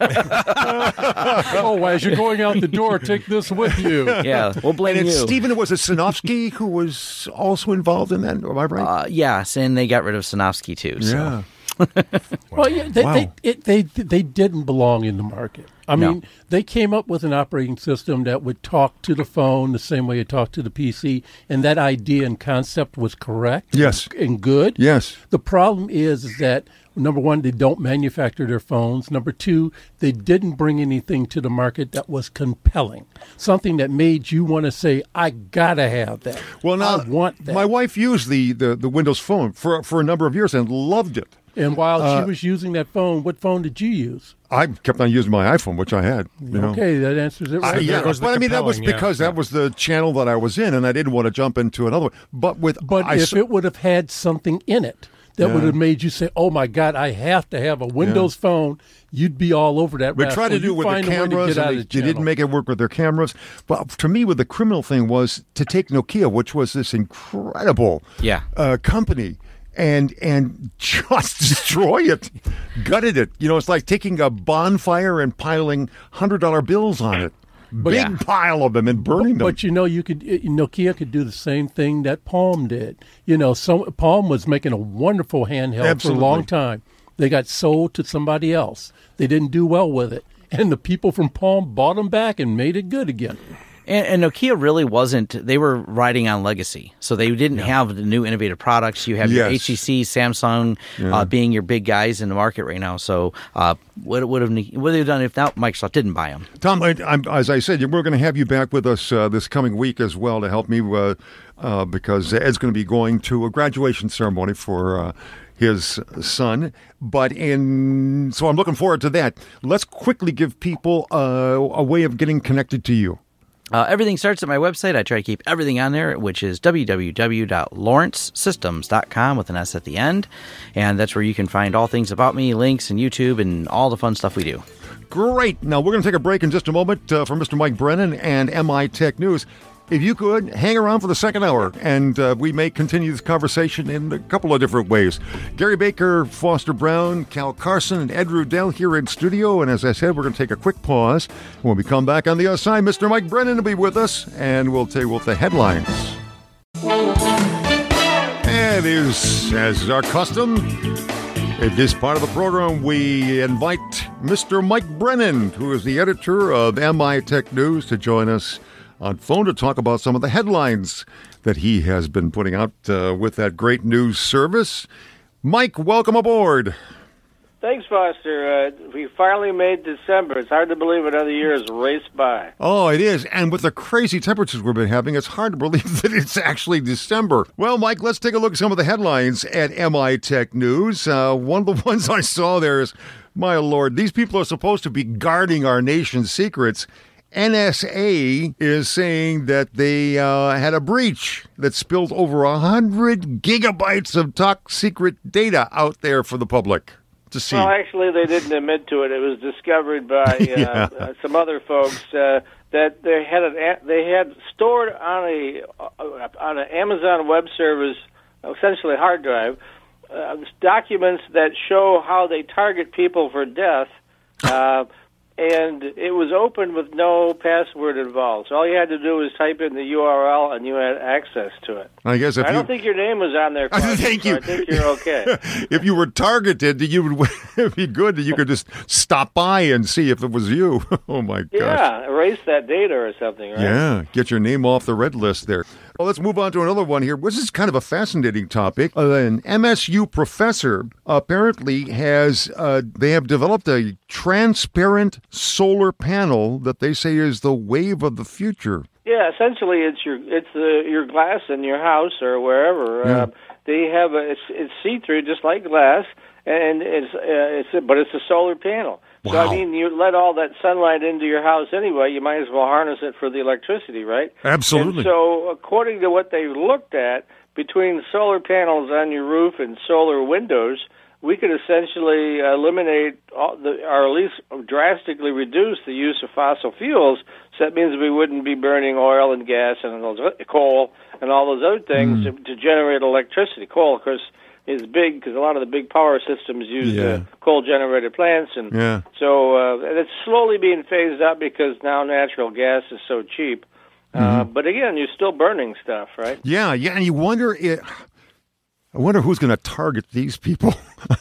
Oh, as you're going out the door, take this with you. Yeah, we'll blame And it's you. Stephen, was it Sinofsky who was also involved in that? Am I right? Uh, yes, and they got rid of Sinofsky too. So. yeah. Well, yeah, they, Wow. they, it, they they didn't belong in the market. I No. mean, they came up with an operating system that would talk to the phone the same way it talked to the P C, and that idea and concept was correct. Yes. and good. Yes. The problem is, is that number one, they don't manufacture their phones. Number two, they didn't bring anything to the market that was compelling, something that made you want to say, "I gotta have that." Well, now I want that. my wife used the, the, the Windows Phone for for a number of years and loved it. and while uh, she was using that phone, what phone did you use? I kept on using my iPhone, which I had. You know. Okay, that answers it. I, Right. yeah, there goes the but I mean that was compelling, yeah, because that yeah. was the channel that I was in, and I didn't want to jump into another one. But with But I, if s- it would have had something in it that Yeah. would have made you say, "Oh my God, I have to have a Windows phone," you'd be all over that. we rascal. tried to do You it with the find a way to cameras, get out and of they, the they didn't channel. make it work with their cameras. But to me, what the criminal thing was to take Nokia, which was this incredible Yeah. uh, company, and and just destroy it, gutted it. You know, it's like taking a bonfire and piling hundred dollar bills on it, big Yeah. pile of them, and burning them. But you know, you could it- Nokia could do the same thing that Palm did. You know, so Palm was making a wonderful handheld Absolutely. for a long time. They got sold to somebody else. They didn't do well with it, and the people from Palm bought them back and made it good again. And, and Nokia really wasn't, they were riding on legacy. So they didn't yeah. have the new innovative products. You have yes. your H T C, Samsung yeah. uh, being your big guys in the market right now. So uh, what would have what would they have done if not Microsoft didn't buy them? Tom, I, I'm, as I said, we're going to have you back with us uh, this coming week as well to help me uh, uh, because Ed's going to be going to a graduation ceremony for uh, his son. But in so I'm looking forward to that. Let's quickly give people uh, a way of getting connected to you. Uh, everything starts at my website. I try to keep everything on there, which is w w w dot lawrence systems dot com with an S at the end. And that's where you can find all things about me, links, and YouTube, and all the fun stuff we do. Great. Now, we're going to take a break in just a moment uh, for Mister Mike Brennan and M I Tech News. If you could, hang around for the second hour, and uh, we may continue this conversation in a couple of different ways. Gary Baker, Foster Brown, Cal Carson, and Ed Rudell here in studio. And as I said, we're going to take a quick pause. When we come back on the other side, Mister Mike Brennan will be with us, and we'll tell you what the headlines. And it is, as is our custom, at this part of the program, we invite Mister Mike Brennan, who is the editor of M I Tech News, to join us on phone to talk about some of the headlines that he has been putting out uh, with that great news service. Mike, welcome aboard. Thanks, Foster. Uh, we finally made December. It's hard to believe another year has raced by. Oh, it is. And with the crazy temperatures we've been having, it's hard to believe that it's actually December. Well, Mike, let's take a look at some of the headlines at M I Tech News. Uh, one of the ones I saw there is, my Lord, these people are supposed to be guarding our nation's secrets. N S A is saying that they uh, had a breach that spilled over one hundred gigabytes of top secret data out there for the public to see. Well, actually, they didn't admit to it. It was discovered by uh, yeah. uh, some other folks uh, that they had an, they had stored on a uh, on an Amazon Web Service, essentially hard drive, uh, documents that show how they target people for death. Uh, And it was open with no password involved. So all you had to do was type in the U R L, and you had access to it. I guess if I you... don't think your name was on there, Clark, Thank so you. I think you're okay. If you were targeted, you would it'd be good that you could just stop by and see if it was you. Oh, my gosh. Yeah, erase that data or something, right? Yeah, get your name off the red list there. Well, let's move on to another one here. This is kind of a fascinating topic. Uh, an M S U professor apparently has, uh, they have developed a transparent solar panel that they say is the wave of the future. Yeah, essentially it's your it's the your glass in your house or wherever. Yeah. Uh, they have a, it's it's see-through just like glass, and it's uh, it's a, but it's a solar panel. Wow. So, I mean, you let all that sunlight into your house anyway, you might as well harness it for the electricity, right? Absolutely. And so, according to what they've looked at, between solar panels on your roof and solar windows, we could essentially eliminate, all the, or at least drastically reduce the use of fossil fuels. So that means we wouldn't be burning oil and gas and those, coal and all those other things mm. to, to generate electricity. Coal, of course, is big because a lot of the big power systems use yeah. uh, coal-generated plants, and yeah. so uh, and it's slowly being phased out because now natural gas is so cheap. Mm-hmm. Uh, but again, you're still burning stuff, right? Yeah, yeah, and you wonder it. I wonder who's going to target these people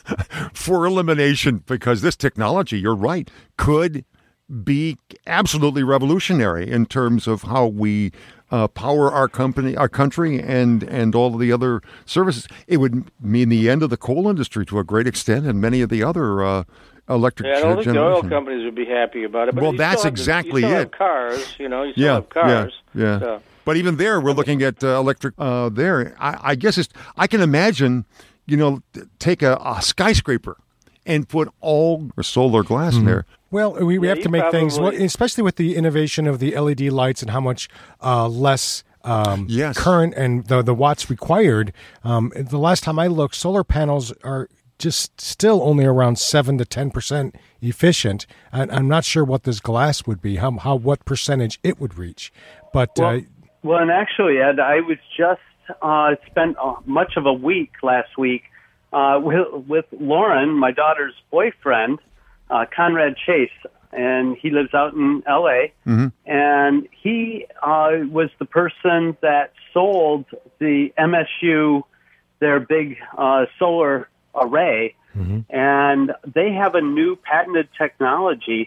for elimination, because this technology, you're right, could be absolutely revolutionary in terms of how we uh, power our company, our country, and and all of the other services. It would mean the end of the coal industry to a great extent, and many of the other uh, electric. Yeah, I don't think generation. the oil companies would be happy about it. But well, you that's still have exactly the, you still it. Have cars, you know, you still yeah, have cars. Yeah, yeah. So. But even there, we're looking at uh, electric. Uh, there, I, I guess it's. I can imagine, you know, take a, a skyscraper and put all solar glass mm-hmm. in there. Well, we, we yeah, have to make things, probably... especially with the innovation of the L E D lights and how much uh, less um, yes. current and the the watts required. Um, the last time I looked, solar panels are just still only around seven to ten percent efficient. And I'm not sure what this glass would be, how how what percentage it would reach. But well, uh, well and actually, Ed, I was just uh, spent uh, much of a week last week uh, with, with Lauren, my daughter's boyfriend. Uh, Conrad Chase, and he lives out in L A, mm-hmm. and he uh, was the person that sold the M S U their big uh, solar array, mm-hmm. and they have a new patented technology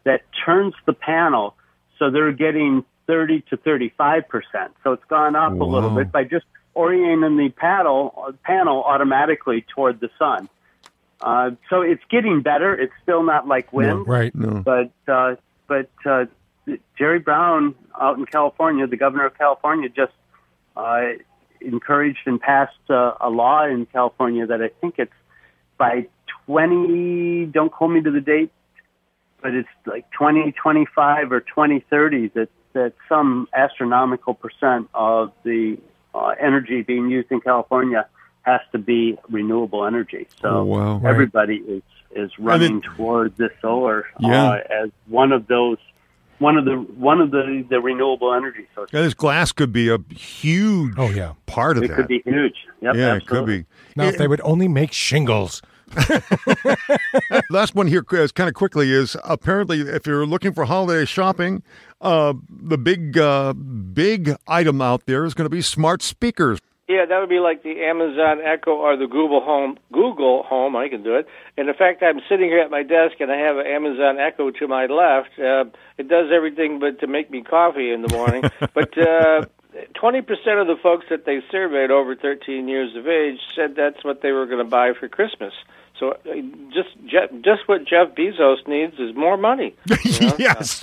that turns the panel so they're getting thirty to thirty-five percent. So it's gone up Wow. a little bit by just orienting the panel, panel automatically toward the sun. Uh, so it's getting better. It's still not like wind. No, right. No. But, uh, but uh, Jerry Brown out in California, the governor of California, just uh, encouraged and passed uh, a law in California that I think it's by twenty, don't hold me to the date, but it's like twenty twenty-five or twenty thirty that, that some astronomical percent of the uh, energy being used in California has to be renewable energy. So Oh, wow. Right. everybody is, is running toward this solar Yeah. uh, as one of those, one of the one of the, the renewable energy sources. Yeah, this glass could be a huge Oh, yeah. part of It that. could be huge. Yep, yeah, absolutely. it could be. Now, if they would only make shingles. Last one here, is kind of quickly, is apparently if you're looking for holiday shopping, uh, the big, uh, big item out there is going to be smart speakers. Yeah, that would be like the Amazon Echo or the Google Home. Google Home, I can do it. And in fact, I'm sitting here at my desk and I have an Amazon Echo to my left. Uh, it does everything but to make me coffee in the morning. But uh, twenty percent of the folks that they surveyed over thirteen years of age said that's what they were going to buy for Christmas. So uh, just Je- just what Jeff Bezos needs is more money. You know? Yes.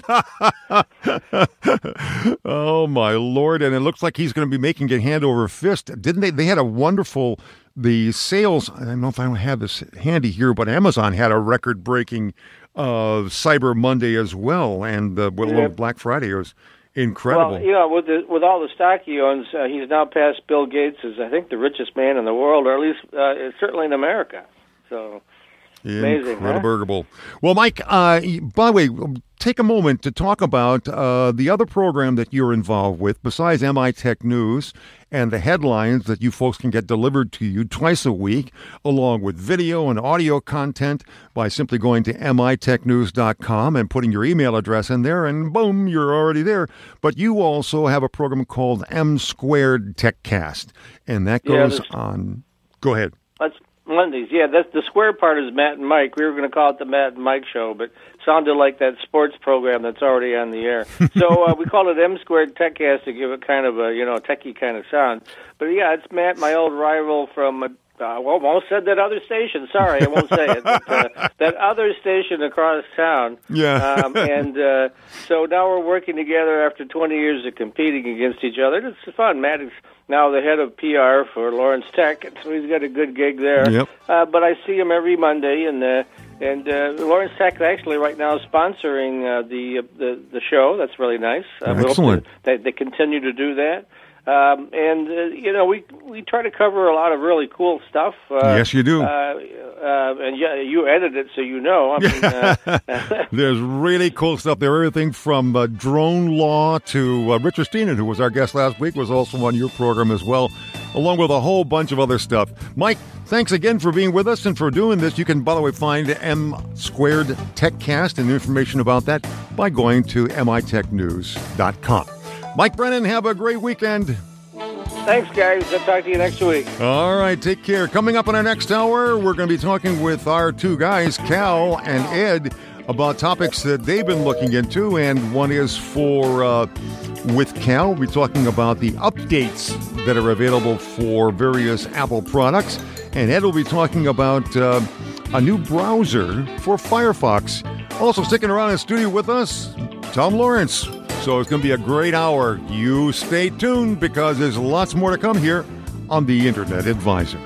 Oh, my Lord. And it looks like he's going to be making it hand over fist. Didn't they? They had a wonderful, the sales, I don't know if I don't have this handy here, but Amazon had a record-breaking uh, Cyber Monday as well. And uh, well, Yeah. Black Friday was incredible. Well, you know, with the, with all the stock he owns, uh, he's now passed Bill Gates as, I think, the richest man in the world, or at least uh, certainly in America. So amazing, huh? Incredible. Well, Mike, uh, by the way, take a moment to talk about uh, the other program that you're involved with, besides M I Tech News and the headlines that you folks can get delivered to you twice a week, along with video and audio content by simply going to M I tech news dot com and putting your email address in there, and boom, you're already there. But you also have a program called M Squared TechCast, and that Yeah, goes that's- on. Go ahead. That's Mondays. Yeah, that's the square part is Matt and Mike. We were going to call it the Matt and Mike Show, but sounded like that sports program that's already on the air. So uh, we call it M Squared TechCast to give it kind of a, you know, techie kind of sound. But yeah, it's Matt, my old rival from, uh, I almost said that other station. Sorry, I won't say it. But, uh, that other station across town. Yeah. um, and uh, so now we're working together after twenty years of competing against each other. It's fun. Matt is now the head of P R for Lawrence Tech, so he's got a good gig there. Yep. Uh, but I see him every Monday, and uh, and uh, Lawrence Tech actually right now is sponsoring uh, the, uh, the the show. That's really nice. Uh, we hope Excellent. that they, they continue to do that. Um, and, uh, you know, we we try to cover a lot of really cool stuff. Uh, Yes, you do. Uh, uh, and yeah, you edit it, so you know. I mean, uh, There's really cool stuff there. Everything from uh, drone law to uh, Richard Steenan, who was our guest last week, was also on your program as well, along with a whole bunch of other stuff. Mike, thanks again for being with us and for doing this. You can, by the way, find M Squared TechCast and information about that by going to M I tech news dot com. Mike Brennan, have a great weekend. thanks, guys. I'll talk to you next week. All right, take care. Coming up in our next hour, we're going to be talking with our two guys, Cal and Ed, about topics that they've been looking into. And one is for, uh, with Cal, we'll be talking about the updates that are available for various Apple products. And Ed will be talking about uh, a new browser for Firefox. Also sticking around in the studio with us, Tom Lawrence. So it's going to be a great hour. You stay tuned because there's lots more to come here on the Internet Advisor.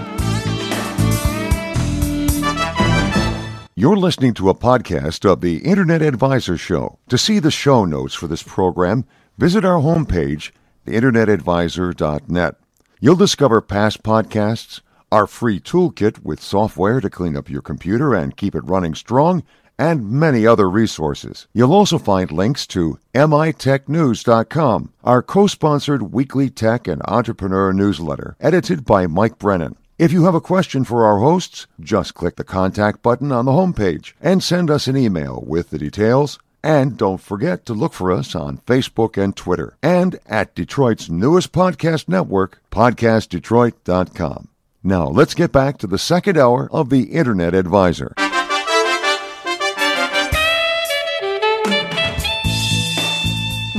You're listening to a podcast of the Internet Advisor Show. To see the show notes for this program, visit our homepage, the internet advisor dot net. You'll discover past podcasts, our free toolkit with software to clean up your computer and keep it running strong, and many other resources. You'll also find links to M I tech news dot com, our co-sponsored weekly tech and entrepreneur newsletter, edited by Mike Brennan. If you have a question for our hosts, just click the contact button on the homepage and send us an email with the details. And don't forget to look for us on Facebook and Twitter, and at Detroit's newest podcast network, podcast detroit dot com. Now, let's get back to the second hour of the Internet Advisor.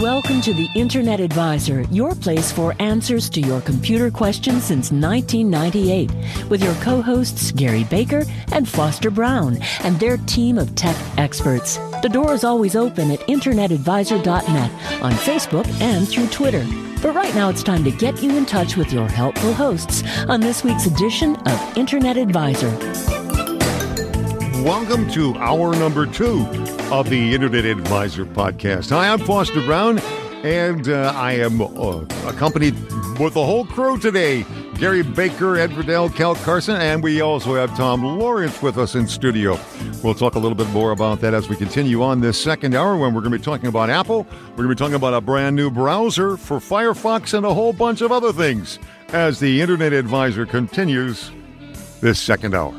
Welcome to the Internet Advisor, your place for answers to your computer questions since nineteen ninety-eight, with your co-hosts Gary Baker and Foster Brown and their team of tech experts. The door is always open at internet advisor dot net, on Facebook and through Twitter. But right now it's time to get you in touch with your helpful hosts on this week's edition of Internet Advisor. Welcome to hour number two of the Internet Advisor podcast. Hi, I'm Foster Brown, and uh, I am uh, accompanied with the whole crew today. Gary Baker, Ed Riddell, Cal Carson, and we also have Tom Lawrence with us in studio. We'll talk a little bit more about that as we continue on this second hour when we're going to be talking about Apple. We're going to be talking about a brand new browser for Firefox and a whole bunch of other things as the Internet Advisor continues this second hour.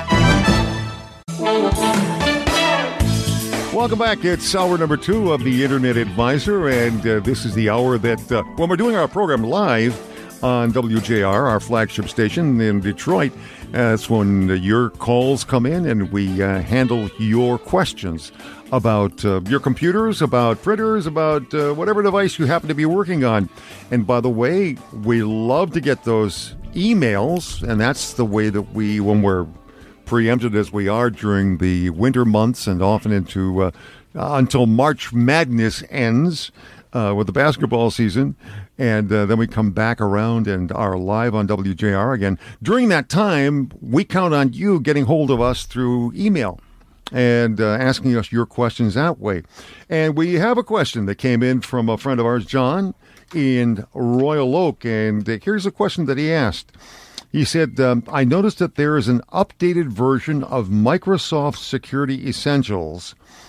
Welcome back. It's hour number two of the Internet Advisor, and uh, this is the hour that, uh, when we're doing our program live on W J R, our flagship station in Detroit, uh, that's when uh, your calls come in and we uh, handle your questions about uh, your computers, about printers, about uh, whatever device you happen to be working on. And by the way, we love to get those emails, and that's the way that we, when we're preempted as we are during the winter months and often into uh, until March Madness ends uh, with the basketball season, and uh, then we come back around and are live on W J R again. During that time, we count on you getting hold of us through email and uh, asking us your questions that way. And we have a question that came in from a friend of ours, John, in Royal Oak, and uh, here's a question that he asked. He said, um, I noticed that there is an updated version of Microsoft Security Essentials,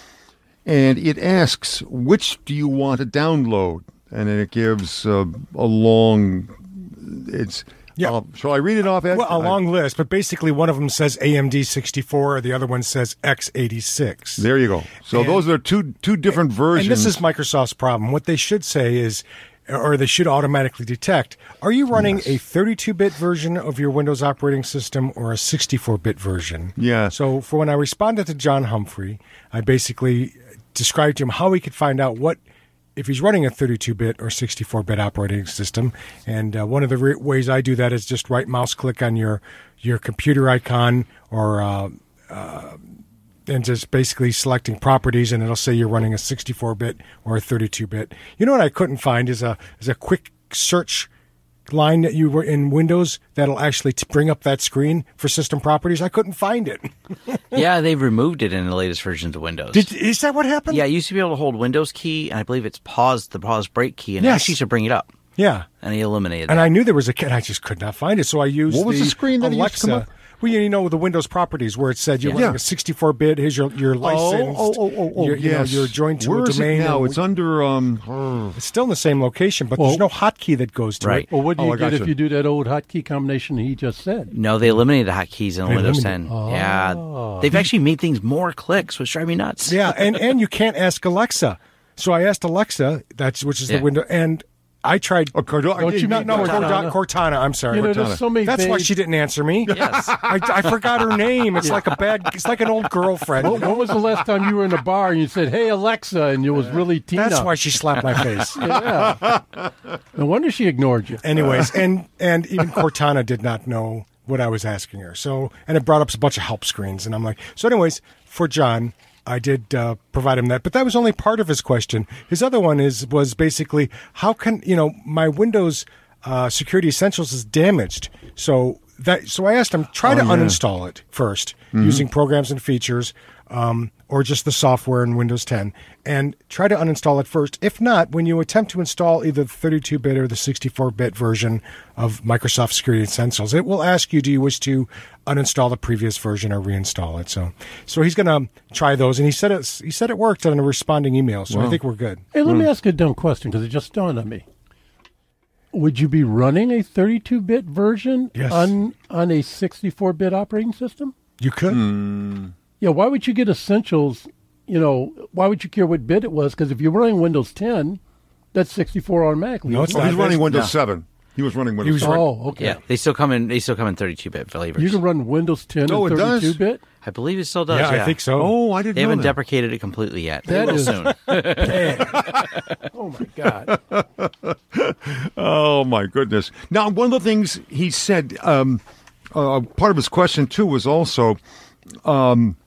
and it asks, which do you want to download? And then it gives uh, a long, it's, yeah. Uh, shall I read it off, Ed? Well, a long I, list, but basically one of them says A M D sixty-four, the other one says x eighty-six. There you go. So and, those are two two different versions. And this is Microsoft's problem. What they should say is, or they should automatically detect, are you running yes. a thirty-two bit version of your Windows operating system or a sixty-four bit version? Yeah. So for when I responded to John Humphrey, I basically described to him how he could find out what, if he's running a thirty-two bit or sixty-four bit operating system. And uh, one of the re- ways I do that is just right mouse click on your, your computer icon or uh, uh, and just basically selecting properties, and it'll say you're running a sixty-four bit or a thirty-two bit. You know what I couldn't find is a is a quick search line that you were in Windows that'll actually t- bring up that screen for system properties. I couldn't find it. Yeah, they've removed it in the latest versions of Windows. Did, is that what happened? Yeah, you used to be able to hold Windows key, and I believe it's pause the pause break key, and yes. it actually used to bring it up. Yeah, and he eliminated. And that. I knew there was a key, and I just could not find it, so I used what was the, the screen that Alexa. used to come up? Well, you know, the Windows properties where it said you're yeah. running a sixty-four bit, here's your, your license. Oh, oh, oh, oh, you're, yes. you know, you're joined to Where a is domain. it now? And it's under... Um, it's still in the same location, but well, there's no hotkey that goes to right. it. Well, what do you oh, get gotcha. if you do that old hotkey combination he just said? No, they eliminated the hotkeys in They Windows eliminated- ten. Oh. Yeah, they've actually made things more clicks, which drive me nuts. Yeah, and, and you can't ask Alexa. So I asked Alexa, that's which is Yeah. the window, and I tried. oh, Cordova, Don't you No, mean no, Cortana? Cortana. Cortana. I'm sorry. You know, Cortana. there's so many That's why things- she didn't answer me. Yes. I, I forgot her name. It's like a bad. It's like an old girlfriend. When, when was the last time you were in a bar and you said, "Hey Alexa," and it was really Tina? That's why she slapped my face. Yeah. No wonder she ignored you. Anyways, and and even Cortana did not know what I was asking her. So, and it brought up a bunch of help screens, and I'm like, so. Anyways, for John, I did uh, provide him that, but that was only part of his question. His other one is was basically, how can you know my Windows uh, Security Essentials is damaged? So that so I asked him, try Oh, to yeah. uninstall it first using programs and features, um, or just the software in Windows ten, and try to uninstall it first. If not, when you attempt to install either the thirty-two bit or the sixty-four bit version of Microsoft Security Essentials, it will ask you, do you wish to uninstall the previous version or reinstall it? So, so he's going to try those, and he said it. He said it worked on a responding email, so I think we're good. Hey, let me ask you a dumb question because it just dawned on me. Would you be running a thirty-two bit version Yes. on on a sixty-four bit operating system? You could. Yeah, why would you get Essentials? You know, why would you care what bit it was? Because if you're running Windows ten, that's sixty-four automatically. No, it's isn't oh, it? he's running Windows No. seven. He was running Windows was seven. Oh, okay. Yeah, they still come in. They still come in thirty-two bit flavors. You can run Windows ten No, and it does. thirty-two bit. I believe it still does. Yeah, Yeah, I think so. Oh, I didn't They know haven't that. deprecated it completely yet. That They will is- soon. Oh, my God. Oh, my goodness. Now, one of the things he said, um, uh, part of his question, too, was also, um,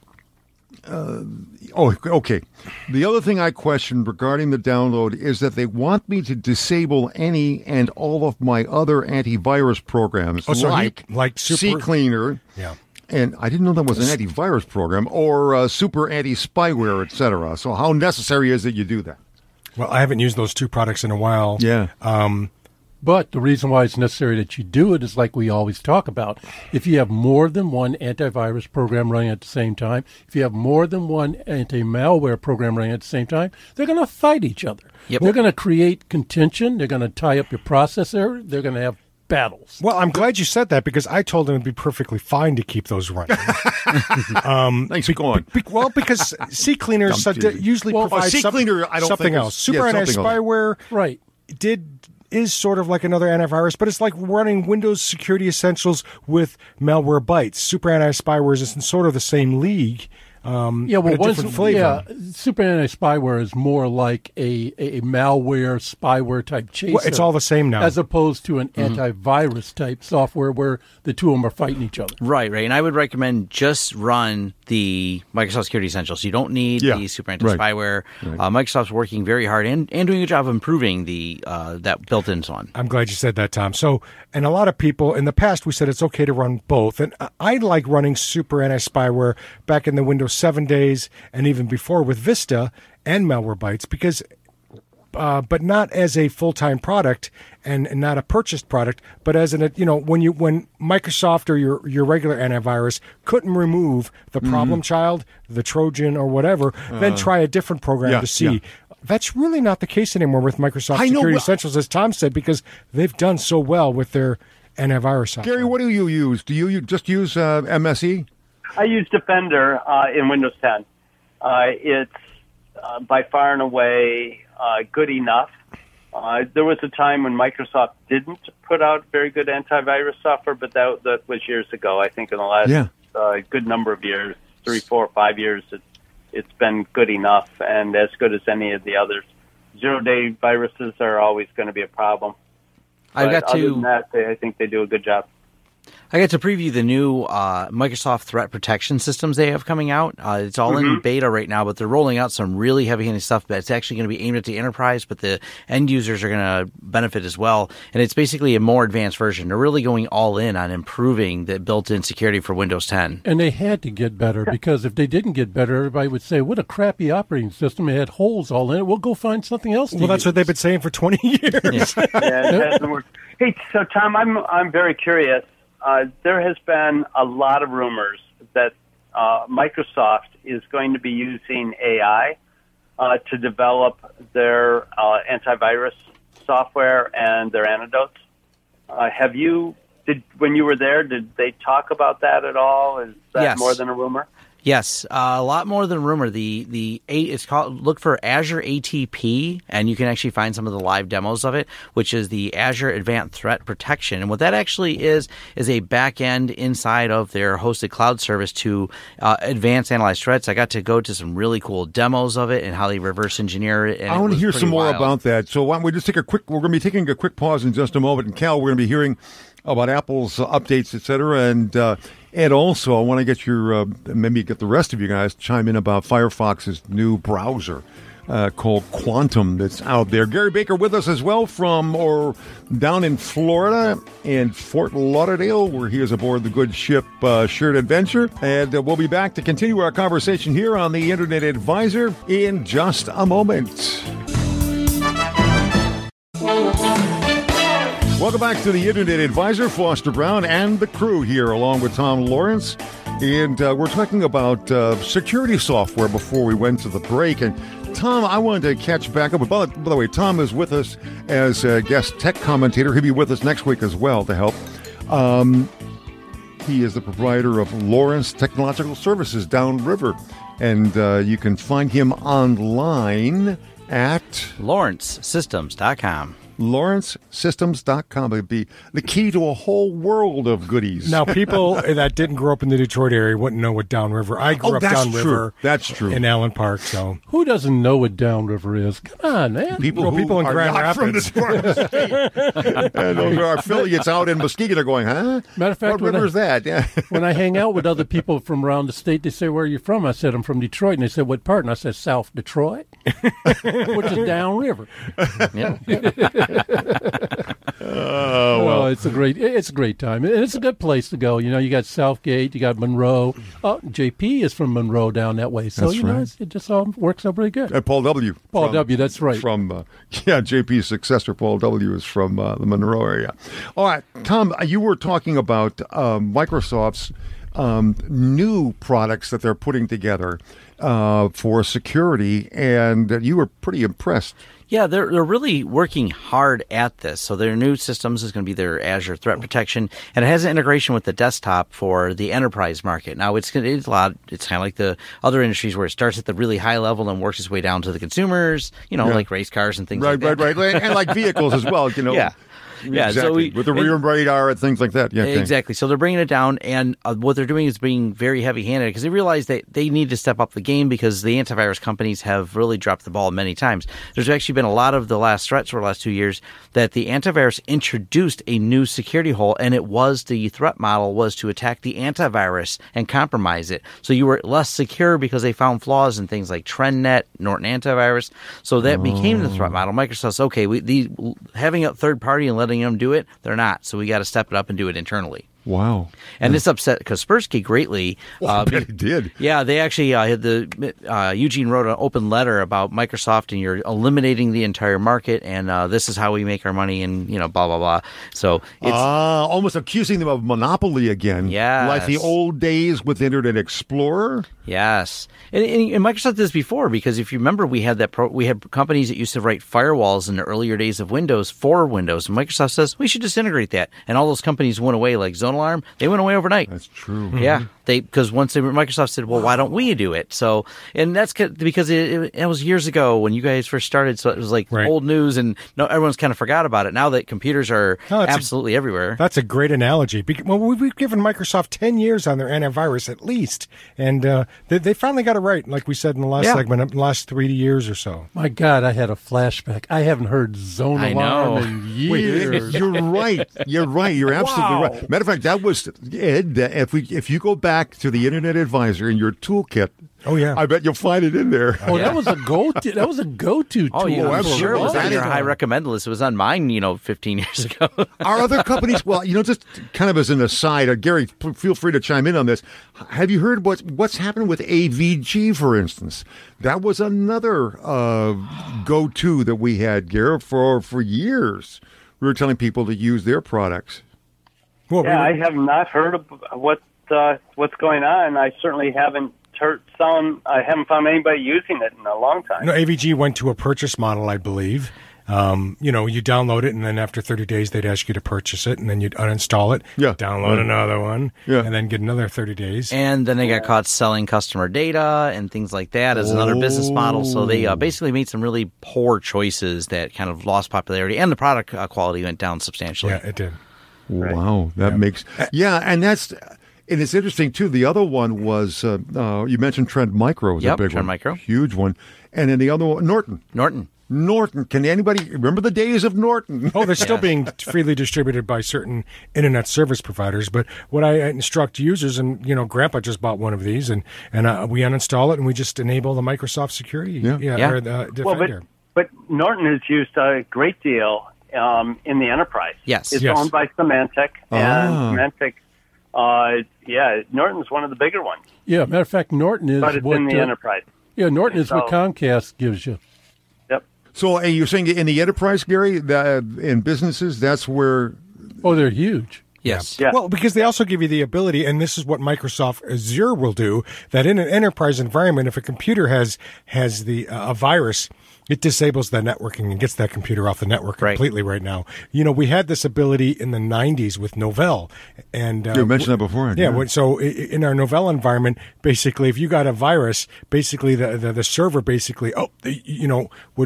uh, oh, okay. The other thing I questioned regarding the download is that they want me to disable any and all of my other antivirus programs, Oh, so he- like, like Super- CCleaner. Yeah. And I didn't know that was an antivirus program or uh, super anti-spyware, et cetera. So how necessary is it you do that? Well, I haven't used those two products in a while. Yeah. Um, But the reason why it's necessary that you do it is like we always talk about. If you have more than one antivirus program running at the same time, if you have more than one anti-malware program running at the same time, they're going to fight each other. Yep. They're going to create contention. They're going to tie up your processor. They're going to have battles. well, I'm glad you said that because I told him it'd be perfectly fine to keep those running. Thanks for going. Be- well, because CCleaner Dumb so- teasing. usually Well, provides uh, some- CCleaner, I don't something think is- else. Super yeah, anti something else. spyware Right. did is sort of like another antivirus, but it's like running Windows Security Essentials with Malware Bytes. Super anti spyware is in sort of the same league. Um, Yeah, well, but a once, different flavor. yeah, super anti-spyware is more like a, a, a malware spyware type chaser. Well, it's all the same now. as opposed to an antivirus type software where the two of them are fighting each other. Right, right. And I would recommend just run the Microsoft Security Essentials. You don't need Yeah, the super anti-spyware. Right. Uh, Microsoft's working very hard and, and doing a good job of improving the uh, that built-in one. I'm glad you said that, Tom. So, and a lot of people in the past, we said it's okay to run both. And I- I like running super anti-spyware back in the Windows seven days and even before with Vista and Malwarebytes because, uh, but not as a full-time product and, and not a purchased product, but as an, you know, when you, when Microsoft or your, your regular antivirus couldn't remove the problem child, the Trojan or whatever, then try a different program yeah, to see. yeah. That's really not the case anymore with Microsoft I know, Security but- Essentials, as Tom said, because they've done so well with their antivirus software. Gary, what do you use? Do you, you just use uh, M S E? I use Defender uh, in Windows ten. Uh, it's uh, by far and away uh, good enough. Uh, there was a time when Microsoft didn't put out very good antivirus software, but that, that was years ago. I think in the last Yeah. uh, good number of years, three, four, five years, it's, it's been good enough and as good as any of the others. Zero-day viruses are always going to be a problem. I But got other to than that, they, I think they do a good job. I got to preview the new uh, Microsoft threat protection systems they have coming out. Uh, it's all in beta right now, but they're rolling out some really heavy-handed stuff. But it's actually going to be aimed at the enterprise, but the end users are going to benefit as well. And it's basically a more advanced version. They're really going all in on improving the built-in security for Windows ten. And they had to get better because if they didn't get better, everybody would say, what a crappy operating system. It had holes all in it. We'll go find something else to Well, that's use. what they've been saying for twenty years. Yeah, it hasn't worked. Hey, so Tom, I'm I'm very curious. Uh, there has been a lot of rumors that uh, Microsoft is going to be using A I uh, to develop their uh, antivirus software and their antidotes. Uh, have you did when you were there? Did they talk about that at all? Is that Yes. more than a rumor? Yes, uh, a lot more than rumor. The the a, it's called look for Azure A T P, and you can actually find some of the live demos of it, which is the Azure Advanced Threat Protection. And what that actually is is a back end inside of their hosted cloud service to uh, advance analyze threats. I got to go to some really cool demos of it and how they reverse engineer it. And I it want to was hear pretty some more wild. about that. So why don't we just take a quick, we're going to be taking a quick pause in just a moment. And Cal, we're going to be hearing about Apple's uh, updates, et cetera. And, uh, and also, I want to get your, uh, maybe get the rest of you guys to chime in about Firefox's new browser uh, called Quantum that's out there. Gary Baker with us as well from, or down in Florida and Fort Lauderdale, where he is aboard the good ship uh, Shared Adventure. And uh, we'll be back to continue our conversation here on the Internet Advisor in just a moment. Welcome back to the Internet Advisor, Foster Brown and the crew here, along with Tom Lawrence. And uh, we're talking about uh, security software before we went to the break. And Tom, I wanted to catch back up. By, by the way, Tom is with us as a guest tech commentator. He'll be with us next week as well to help. Um, he is the proprietor of Lawrence Technological Services downriver. And uh, you can find him online at Lawrence Systems dot com. Lawrence Systems dot com. It'd be the key to a whole world of goodies. Now, people that didn't grow up in the Detroit area wouldn't know what downriver. I grew Oh, up that's downriver. true. That's true. In Allen Park, so Who doesn't know what downriver is? Come on, man. People Well, who people in are Grand not from Rapids. this part of the state. And those are our affiliates out in Muskegon. They're going, huh? Matter of fact, what when river I- is that? Yeah. When I hang out with other people from around the state, they say, "Where are you from?" I said, "I'm from Detroit." And they said, "What part?" And I said, "South Detroit," which is downriver. Yeah. Oh, well. Oh, it's a great, it's a great time, and it's a good place to go. You know, you got Southgate, you got Monroe. Oh, J P is from Monroe down that way, so That's you know, right. it's, it just all works out pretty good. And Paul W. Paul from- W. That's right. From uh, yeah, J P's successor, Paul W. is from uh, the Monroe area. All right, Tom, you were talking about um, Microsoft's um, new products that they're putting together uh, for security, and you were pretty impressed. Yeah, they're they're really working hard at this. So their new systems is going to be their Azure Threat Protection, and it has an integration with the desktop for the enterprise market. Now it's gonna, it's a lot. It's kind of like the other industries where it starts at the really high level and works its way down to the consumers. You know, Yeah. like race cars and things Right, like that. right, right, and like vehicles as well. You know. Yeah. Yeah, exactly. so we, with the and- rear radar and things like that. Yeah, okay. Exactly. So they're bringing it down, and uh, what they're doing is being very heavy-handed because they realize that they need to step up the game because the antivirus companies have really dropped the ball many times. There's actually been a lot of the last threats for the last two years that the antivirus introduced a new security hole, and it was the threat model was to attack the antivirus and compromise it. So you were less secure because they found flaws in things like TrendNet, Norton Antivirus. So that became the threat model. Microsoft says, okay, we, these, having a third party and letting them do it, they're not. So we got to step it up and do it internally. Wow. And this upset Kaspersky greatly. Well, I uh, bet it did. Yeah, they actually uh, had the uh, Eugene wrote an open letter about Microsoft, and you're eliminating the entire market, and uh, this is how we make our money, and you know, blah blah blah. So it's Ah, almost accusing them of monopoly again. Yes. Like the old days with Internet Explorer. yes, and, and, and Microsoft did this before because if you remember, we had that pro, we had companies that used to write firewalls in the earlier days of Windows for Windows, and Microsoft says we should just integrate that, and all those companies went away like Zone Alarm. They went away overnight. That's true. Yeah, they because once they Microsoft said, "Well, why don't we do it?" So, and that's ca- because it, it, it was years ago when you guys first started, so it was like Right. old news, and no, everyone's kind of forgot about it. Now that computers are No, that's a- absolutely everywhere. that's a great analogy. Bec- Well, we've we've given Microsoft ten years on their antivirus at least, and uh, they, they finally got it right, like we said in the last Yeah. segment, in the last three years or so. My God, I had a flashback. I haven't heard Zone I Alarm know. in Wait, years. you're right. You're right. You're absolutely Wow. right. Matter of fact, that was Ed. that If we if you go back to the Internet Advisor in your toolkit, Oh, yeah. I bet you'll find it in there. Oh, that was a go to. That was a go to Oh, tool. yeah, I'm absolutely. sure it was That on your is- high recommend list. It was on mine, you know, fifteen years ago. Are other companies? Well, you know, just kind of as an aside, uh, Gary, p- feel free to chime in on this. Have you heard what's what's happened with A V G, for instance? That was another uh, go-to that we had, Gary, for for years. We were telling people to use their products. Well, Yeah, I we- have not heard of what uh, what's going on. I certainly haven't heard some. I haven't found anybody using it in a long time. no, A V G went to a purchase model, I believe. Um, you know, you download it, and then after thirty days, they'd ask you to purchase it, and then you'd uninstall it, Yeah. download Yeah. another one, Yeah. and then get another thirty days. And then they got caught selling customer data and things like that as another business model. So they uh, basically made some really poor choices that kind of lost popularity, and the product uh, quality went down substantially. Yeah, it did. Wow, that makes yeah, and that's and it's interesting too. The other one was uh, uh, you mentioned Trend Micro was Yep, a big Trend one, Micro. huge one, and then the other one, Norton. Norton. Norton. Can anybody remember the days of Norton? Oh, they're still being freely distributed by certain internet service providers. But what I instruct users, and you know, Grandpa just bought one of these, and and uh, we uninstall it, and we just enable the Microsoft security, Yeah. Yeah. or the well, Defender. but but Norton is used a great deal um, in the enterprise. Yes. It's Yes. owned by Symantec, and Ah. Symantec. Uh, yeah, Norton's one of the bigger ones, Yeah, matter of fact, Norton is but it's what. in the uh, enterprise. yeah, Norton is what So- Comcast gives you. Yep. So, and you're saying in the enterprise, Gary, that in businesses, that's where. Oh, they're huge. Yes. Yeah. Well, because they also give you the ability, and this is what Microsoft Azure will do, that in an enterprise environment, if a computer has has the uh, a virus, it disables that networking and gets that computer off the network Right. completely right now. You know, we had this ability in the nineties with Novell. And uh, You mentioned that before. Yeah, well, so i- in our Novell environment, basically, if you got a virus, basically the, the, the server basically, oh, the, you know, would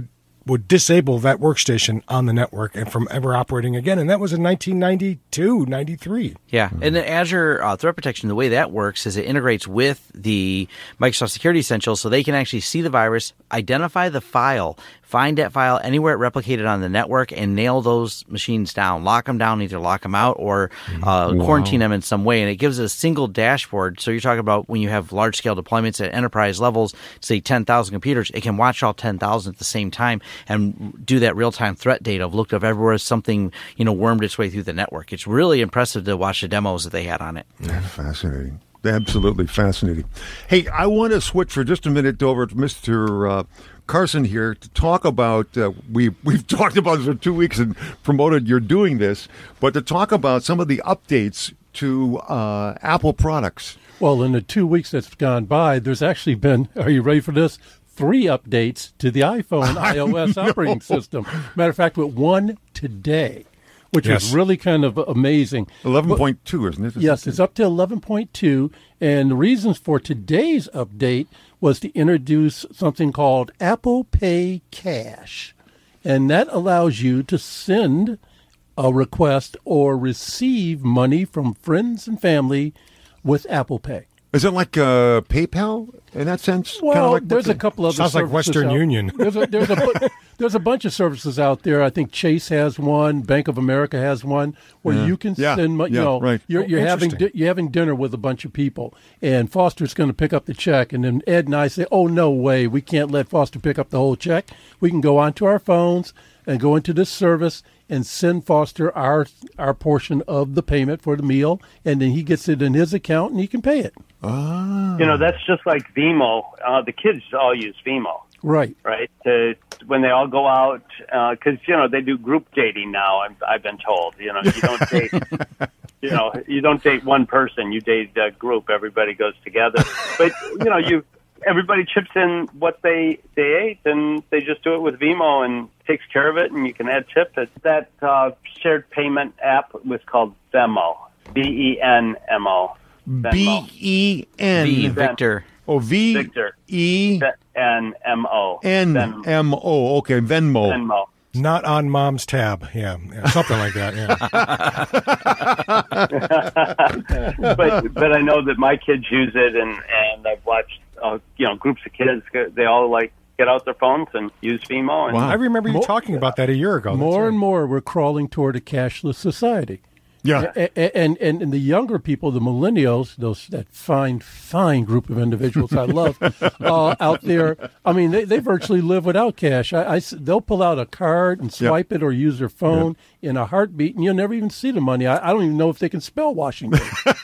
would disable that workstation on the network and from ever operating again. And that was in nineteen ninety-two, ninety-three. Yeah, and the Azure uh, Threat Protection, the way that works is it integrates with the Microsoft Security Essentials, so they can actually see the virus, identify the file, find that file anywhere it replicated on the network, and nail those machines down, lock them down, either lock them out or uh, wow. quarantine them in some way. And it gives it a single dashboard. So you're talking about when you have large-scale deployments at enterprise levels, say ten thousand computers, it can watch all ten thousand at the same time and do that real-time threat data of looked up everywhere something, you know, wormed its way through the network. It's really impressive to watch the demos that they had on it. Yeah, fascinating. Absolutely fascinating. Hey, I want to switch for just a minute over to Mister Uh, Carson here to talk about, uh, we, we've talked about this for two weeks and promoted you're doing this, but to talk about some of the updates to uh, Apple products. Well, in the two weeks that's gone by, there's actually been, are you ready for this? Three updates to the iPhone iOS operating system. Matter of fact, with one today, which yes. is really kind of amazing. eleven point two, isn't it? Is yes, it's up to eleven point two, and the reasons for today's update was to introduce something called Apple Pay Cash, and that allows you to send a request or receive money from friends and family with Apple Pay. Is it like uh, PayPal in that sense? Well, Kinda like there's a couple other sounds like Western out. Union. There's a, there's, a, there's a bunch of services out there. I think Chase has one. Bank of America has one where yeah. you can yeah. send money. Yeah, you know, right. you're, you're oh, having di- you're having dinner with a bunch of people, and Foster's going to pick up the check, and then Ed and I say, "Oh, no way, we can't let Foster pick up the whole check. We can go onto our phones and go into this service and send Foster our our portion of the payment for the meal, and then he gets it in his account and he can pay it." Ah. You know, that's just like Vimo. Uh, the kids all use Vimo. Right. Right. To, when they all go out, because, uh, you know, they do group dating now, I've, I've been told. You know, you don't date, you know, you don't date one person. You date a group. Everybody goes together. But, you know, you everybody chips in what they, they ate, and they just do it with Vimo and takes care of it, and you can add tip. It. That uh, shared payment app was called Venmo, B E N M O. B E N. V, Victor. Oh, V Victor. E N M O. N M O. Okay, Venmo. Venmo. Not on Mom's tab. Yeah, yeah something like that. Yeah. but but I know that my kids use it, and and I've watched uh, you know groups of kids. They all like get out their phones and use Venmo. And wow. I remember you more, talking about that a year ago. More right. and more, we're crawling toward a cashless society. Yeah, and, and and the younger people, the millennials, those that fine, fine group of individuals I love uh, out there. I mean, they, they virtually live without cash. I, I, they'll pull out a card and swipe yep. it or use their phone yep. in a heartbeat, and you'll never even see the money. I, I don't even know if they can spell Washington.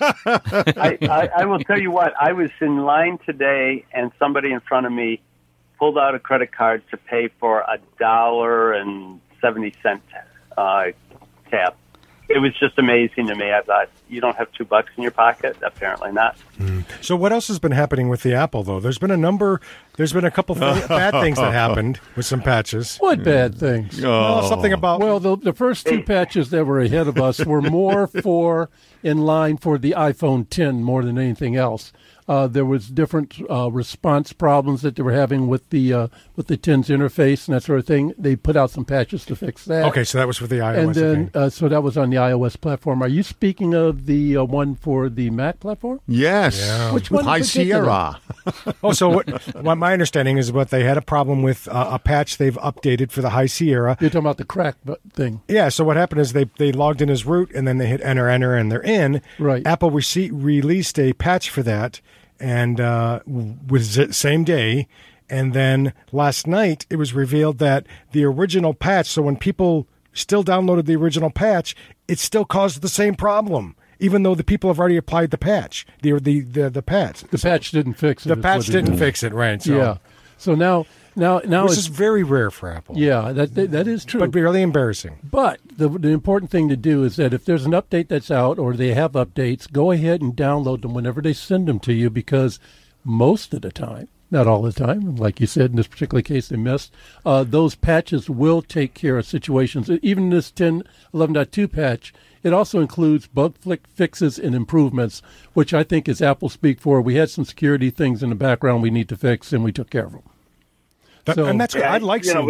I, I, I will tell you what. I was in line today, and somebody in front of me pulled out a credit card to pay for a dollar and seventy cent uh, tab. It was just amazing to me. I thought, you don't have two bucks in your pocket? Apparently not. Mm. So what else has been happening with the Apple, though? There's been a number, there's been a couple th- bad things that happened with some patches. What bad things? Oh. Well, something about... Well, the, the first two patches that were ahead of us were more for, in line for the iPhone ten more than anything else. Uh, there was different uh, response problems that they were having with the uh, with the ten's interface and that sort of thing. They put out some patches to fix that. Okay, so that was for the iOS. And then, okay. uh, so that was on the iOS platform. Are you speaking of the uh, one for the Mac platform? Yes. Yeah. Which one? High Sierra. oh, so what, what my understanding is what they had a problem with uh, a patch they've updated for the High Sierra. You're talking about the crack thing. Yeah, so what happened is they, they logged in as root, and then they hit enter, enter, and they're in. Right. Apple rece- released a patch for that. And uh, was the same day, and then last night it was revealed that the original patch. So when people still downloaded the original patch, it still caused the same problem, even though the people have already applied the patch. The the the, the patch. The so patch didn't fix it. The patch didn't fix it, right? So. Yeah. So now, now, now, which it's is very rare for Apple. Yeah, that that, that is true, but really embarrassing. But the the important thing to do is that if there's an update that's out or they have updates, go ahead and download them whenever they send them to you, because most of the time, not all the time, like you said in this particular case they missed, uh, those patches will take care of situations. Even this ten eleven point two patch, it also includes bug fixes and improvements, which I think is Apple speak for. We had some security things in the background we need to fix, and we took care of them. That, so, and that's what yeah, I'd like you seeing. know, with,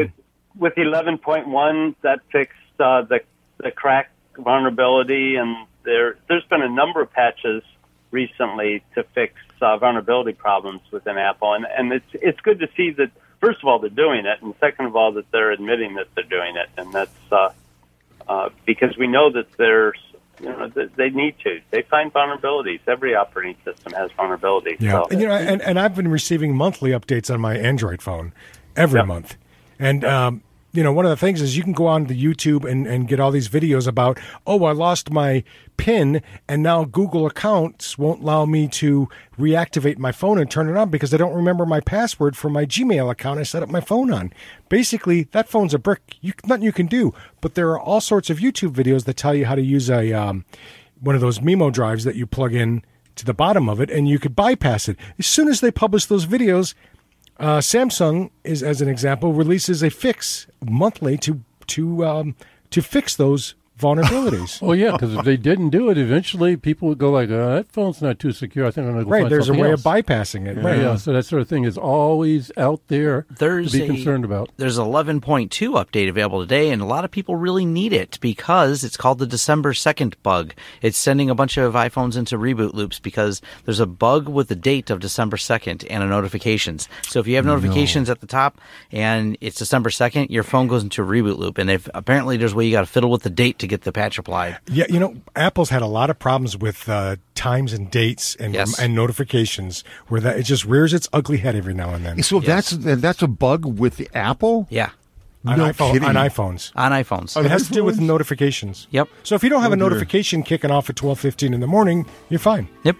with eleven point one, that fixed uh, the the crack vulnerability, and there there's been a number of patches recently to fix uh, vulnerability problems within Apple, and and it's it's good to see that. First of all, they're doing it, and second of all, that they're admitting that they're doing it, and that's uh, uh, because we know that there's, you know, that they need to. They find vulnerabilities. Every operating system has vulnerabilities. Yeah, So. and, you know, and, and I've been receiving monthly updates on my Android phone every Yep. month, and um, you know, one of the things is you can go on to YouTube and, and get all these videos about, oh, I lost my PIN, and now Google accounts won't allow me to reactivate my phone and turn it on because I don't remember my password for my Gmail account I set up my phone on. Basically, that phone's a brick. You, nothing you can do. But there are all sorts of YouTube videos that tell you how to use a um, one of those Memo drives that you plug in to the bottom of it, and you could bypass it. As soon as they publish those videos, Uh, Samsung is, as an example, releases a fix monthly to to um, to fix those vulnerabilities. Oh yeah, because if they didn't do it, eventually people would go like, uh, "That phone's not too secure. I think I'm going to go Right, find there's a something way else." of bypassing it. Yeah, Right. yeah, so that sort of thing is always out there There's to be a- concerned about. There's eleven point two update available today, and a lot of people really need it because it's called the December second bug. It's sending a bunch of iPhones into reboot loops because there's a bug with the date of December second and a notifications. So if you have notifications at the top and it's December second, your phone goes into a reboot loop. And if apparently there's a way you got to fiddle with the date to get the patch applied. Yeah, you know, Apple's had a lot of problems with uh, times and dates and Yes. and notifications where that it just rears its ugly head every now and then. So that's that's a bug with the Apple? Yeah, On, No iPhone, kidding. on iPhones. on iPhones. On It has to do with iPhones? notifications. Yep. So if you don't have Oh, a dear. notification kicking off at twelve fifteen in the morning, you're fine. Yep.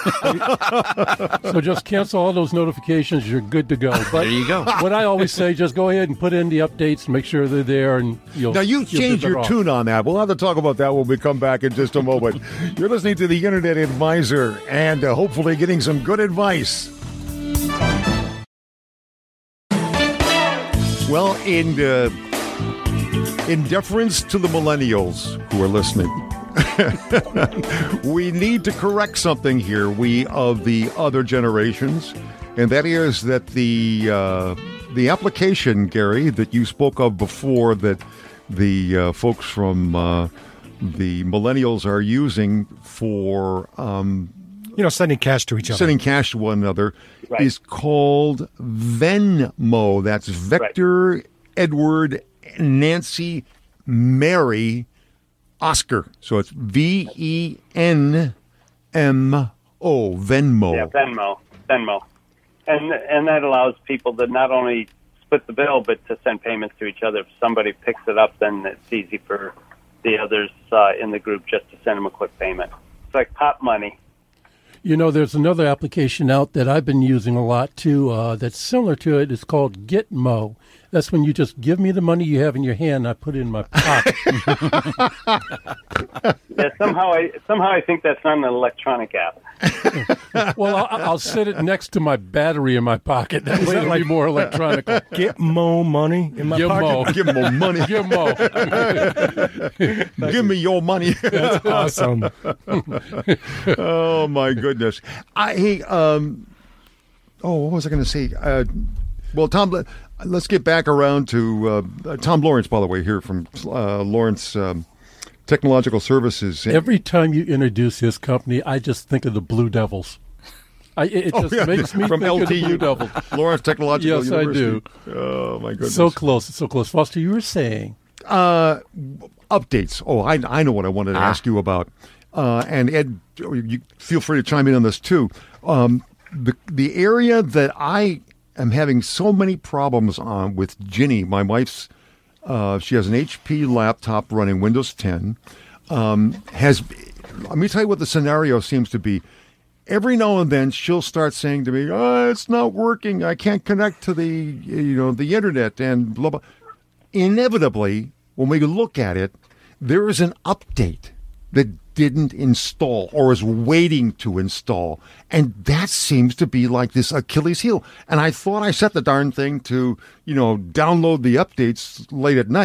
So just cancel all those notifications. You're good to go. But There you go. What I always say, just go ahead and put in the updates, make sure they're there, and you'll. Now, you you'll be changed better your off. tune on that. We'll have to talk about that when we come back in just a moment. You're listening to the Internet Advisor and uh, hopefully getting some good advice. Well, in, uh, in deference to the millennials who are listening, we need to correct something here, we of the other generations, and that is that the uh, the application, Gary, that you spoke of before, that the uh, folks from uh, the millennials are using for um, You know, sending cash to each other. sending cash to one another, Right. is called Venmo. That's Vector, Edward, Nancy, Mary, Oscar. So it's V E N M O, Venmo. Yeah, Venmo, Venmo, and and that allows people to not only split the bill, but to send payments to each other. If somebody picks it up, then it's easy for the others uh, in the group just to send them a quick payment. It's like Pop Money. You know, there's another application out that I've been using a lot too. Uh, that's similar to it. It's called Gitmo. That's when you just give me the money you have in your hand, and I put it in my pocket. Yeah, somehow I somehow I think that's not an electronic app. Well, I'll, I'll set it next to my battery in my pocket. That way it'll be more electronic. Get mo money in my Gitmo. pocket. Give me more money. Gitmo. Give me your money. That's awesome. Oh my goodness! I hey, um, oh, what was I going to say? Uh, well, Tom, let, let's get back around to uh, Tom Lawrence. By the way, here from uh, Lawrence um, Technological Services. Every time you introduce his company, I just think of the Blue Devils. I, it it Oh, just yeah, makes me from think of the L T U, Blue Devils. Lawrence Technological Yes, I University. do. Oh my goodness! So close, so close. Foster, you were saying. Uh, updates. Oh, I, I know what I wanted to Ah. ask you about. Uh, and Ed, you feel free to chime in on this too. Um, the the area that I am having so many problems on with Ginny, my wife's, uh, she has an H P laptop running Windows ten. Um, has let me tell you what the scenario seems to be. Every now and then she'll start saying to me, "Oh, it's not working. I can't connect to the you know the internet," and blah blah. Inevitably, when we look at it, there is an update that didn't install or is waiting to install. And that seems to be like this Achilles heel. And I thought I set the darn thing to, you know, download the updates late at night.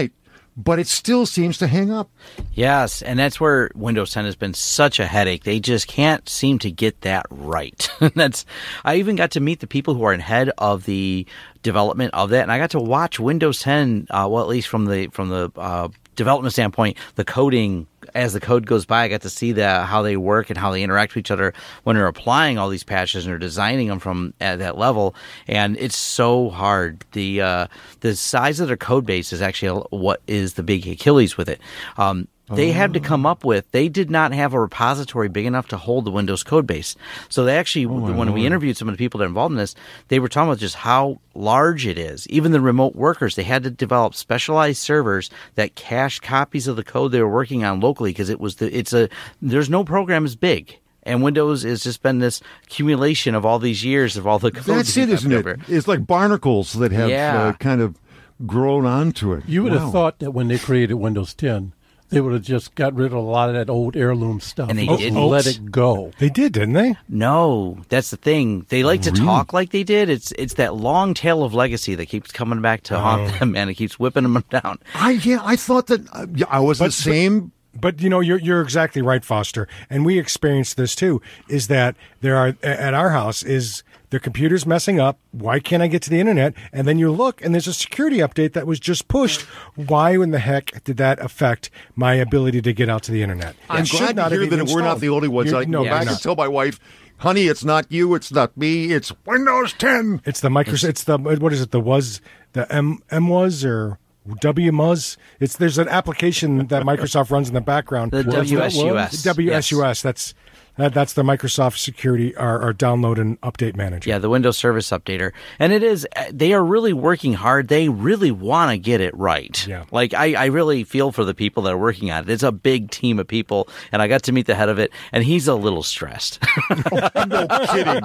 but it still seems to hang up. Yes, and that's where Windows ten has been such a headache. They just can't seem to get that right. That's I even got to meet the people who are ahead of the development of that, and I got to watch Windows ten. Uh, well, at least from the from the uh, development standpoint, the coding. As the code goes by, I got to see the, how they work and how they interact with each other when they're applying all these patches and they're designing them from at that level. And it's so hard. The uh, the size of their code base is actually what is the big Achilles with it. Um, They had to come up with, they did not have a repository big enough to hold the Windows code base. So they actually, oh when Lord. we interviewed some of the people that are involved in this, they were talking about just how large it is. Even the remote workers, they had to develop specialized servers that cached copies of the code they were working on locally because it was the, it's a, there's no program as big. And Windows has just been this accumulation of all these years of all the code. That's it, isn't it? It's like barnacles that have yeah. uh, kind of grown onto it. You would wow. have thought that when they created Windows ten, they would have just got rid of a lot of that old heirloom stuff and they and didn't. let it go. They did, didn't they? No, that's the thing. They like to Really? talk like they did. It's it's that long tail of legacy that keeps coming back to haunt them, and it keeps whipping them down. I yeah, I thought that uh, yeah, I was But- the same. But, you know, you're you're exactly right, Foster. And we experienced this, too, is that there are, at our house, is the computer's messing up. Why can't I get to the internet? And then you look, and there's a security update that was just pushed. Why in the heck did that affect my ability to get out to the internet? I'm It should glad not to hear have that even we're not installed. the only ones. You're- I can no, go you're back not. and tell my wife, honey, it's not you, it's not me, it's Windows ten. It's the Microsoft. It's the what is it? The was the M M was or W M U S. It's there's an application that Microsoft runs in the background. The What's that? W S U S. W S U S. Yes. That's that, that's the Microsoft Security or, or Download and Update Manager. Yeah, the Windows Service Updater. And it is, they are really working hard. They really want to get it right. Yeah. Like, I, I really feel for the people that are working on it. It's a big team of people, and I got to meet the head of it, and he's a little stressed. No kidding.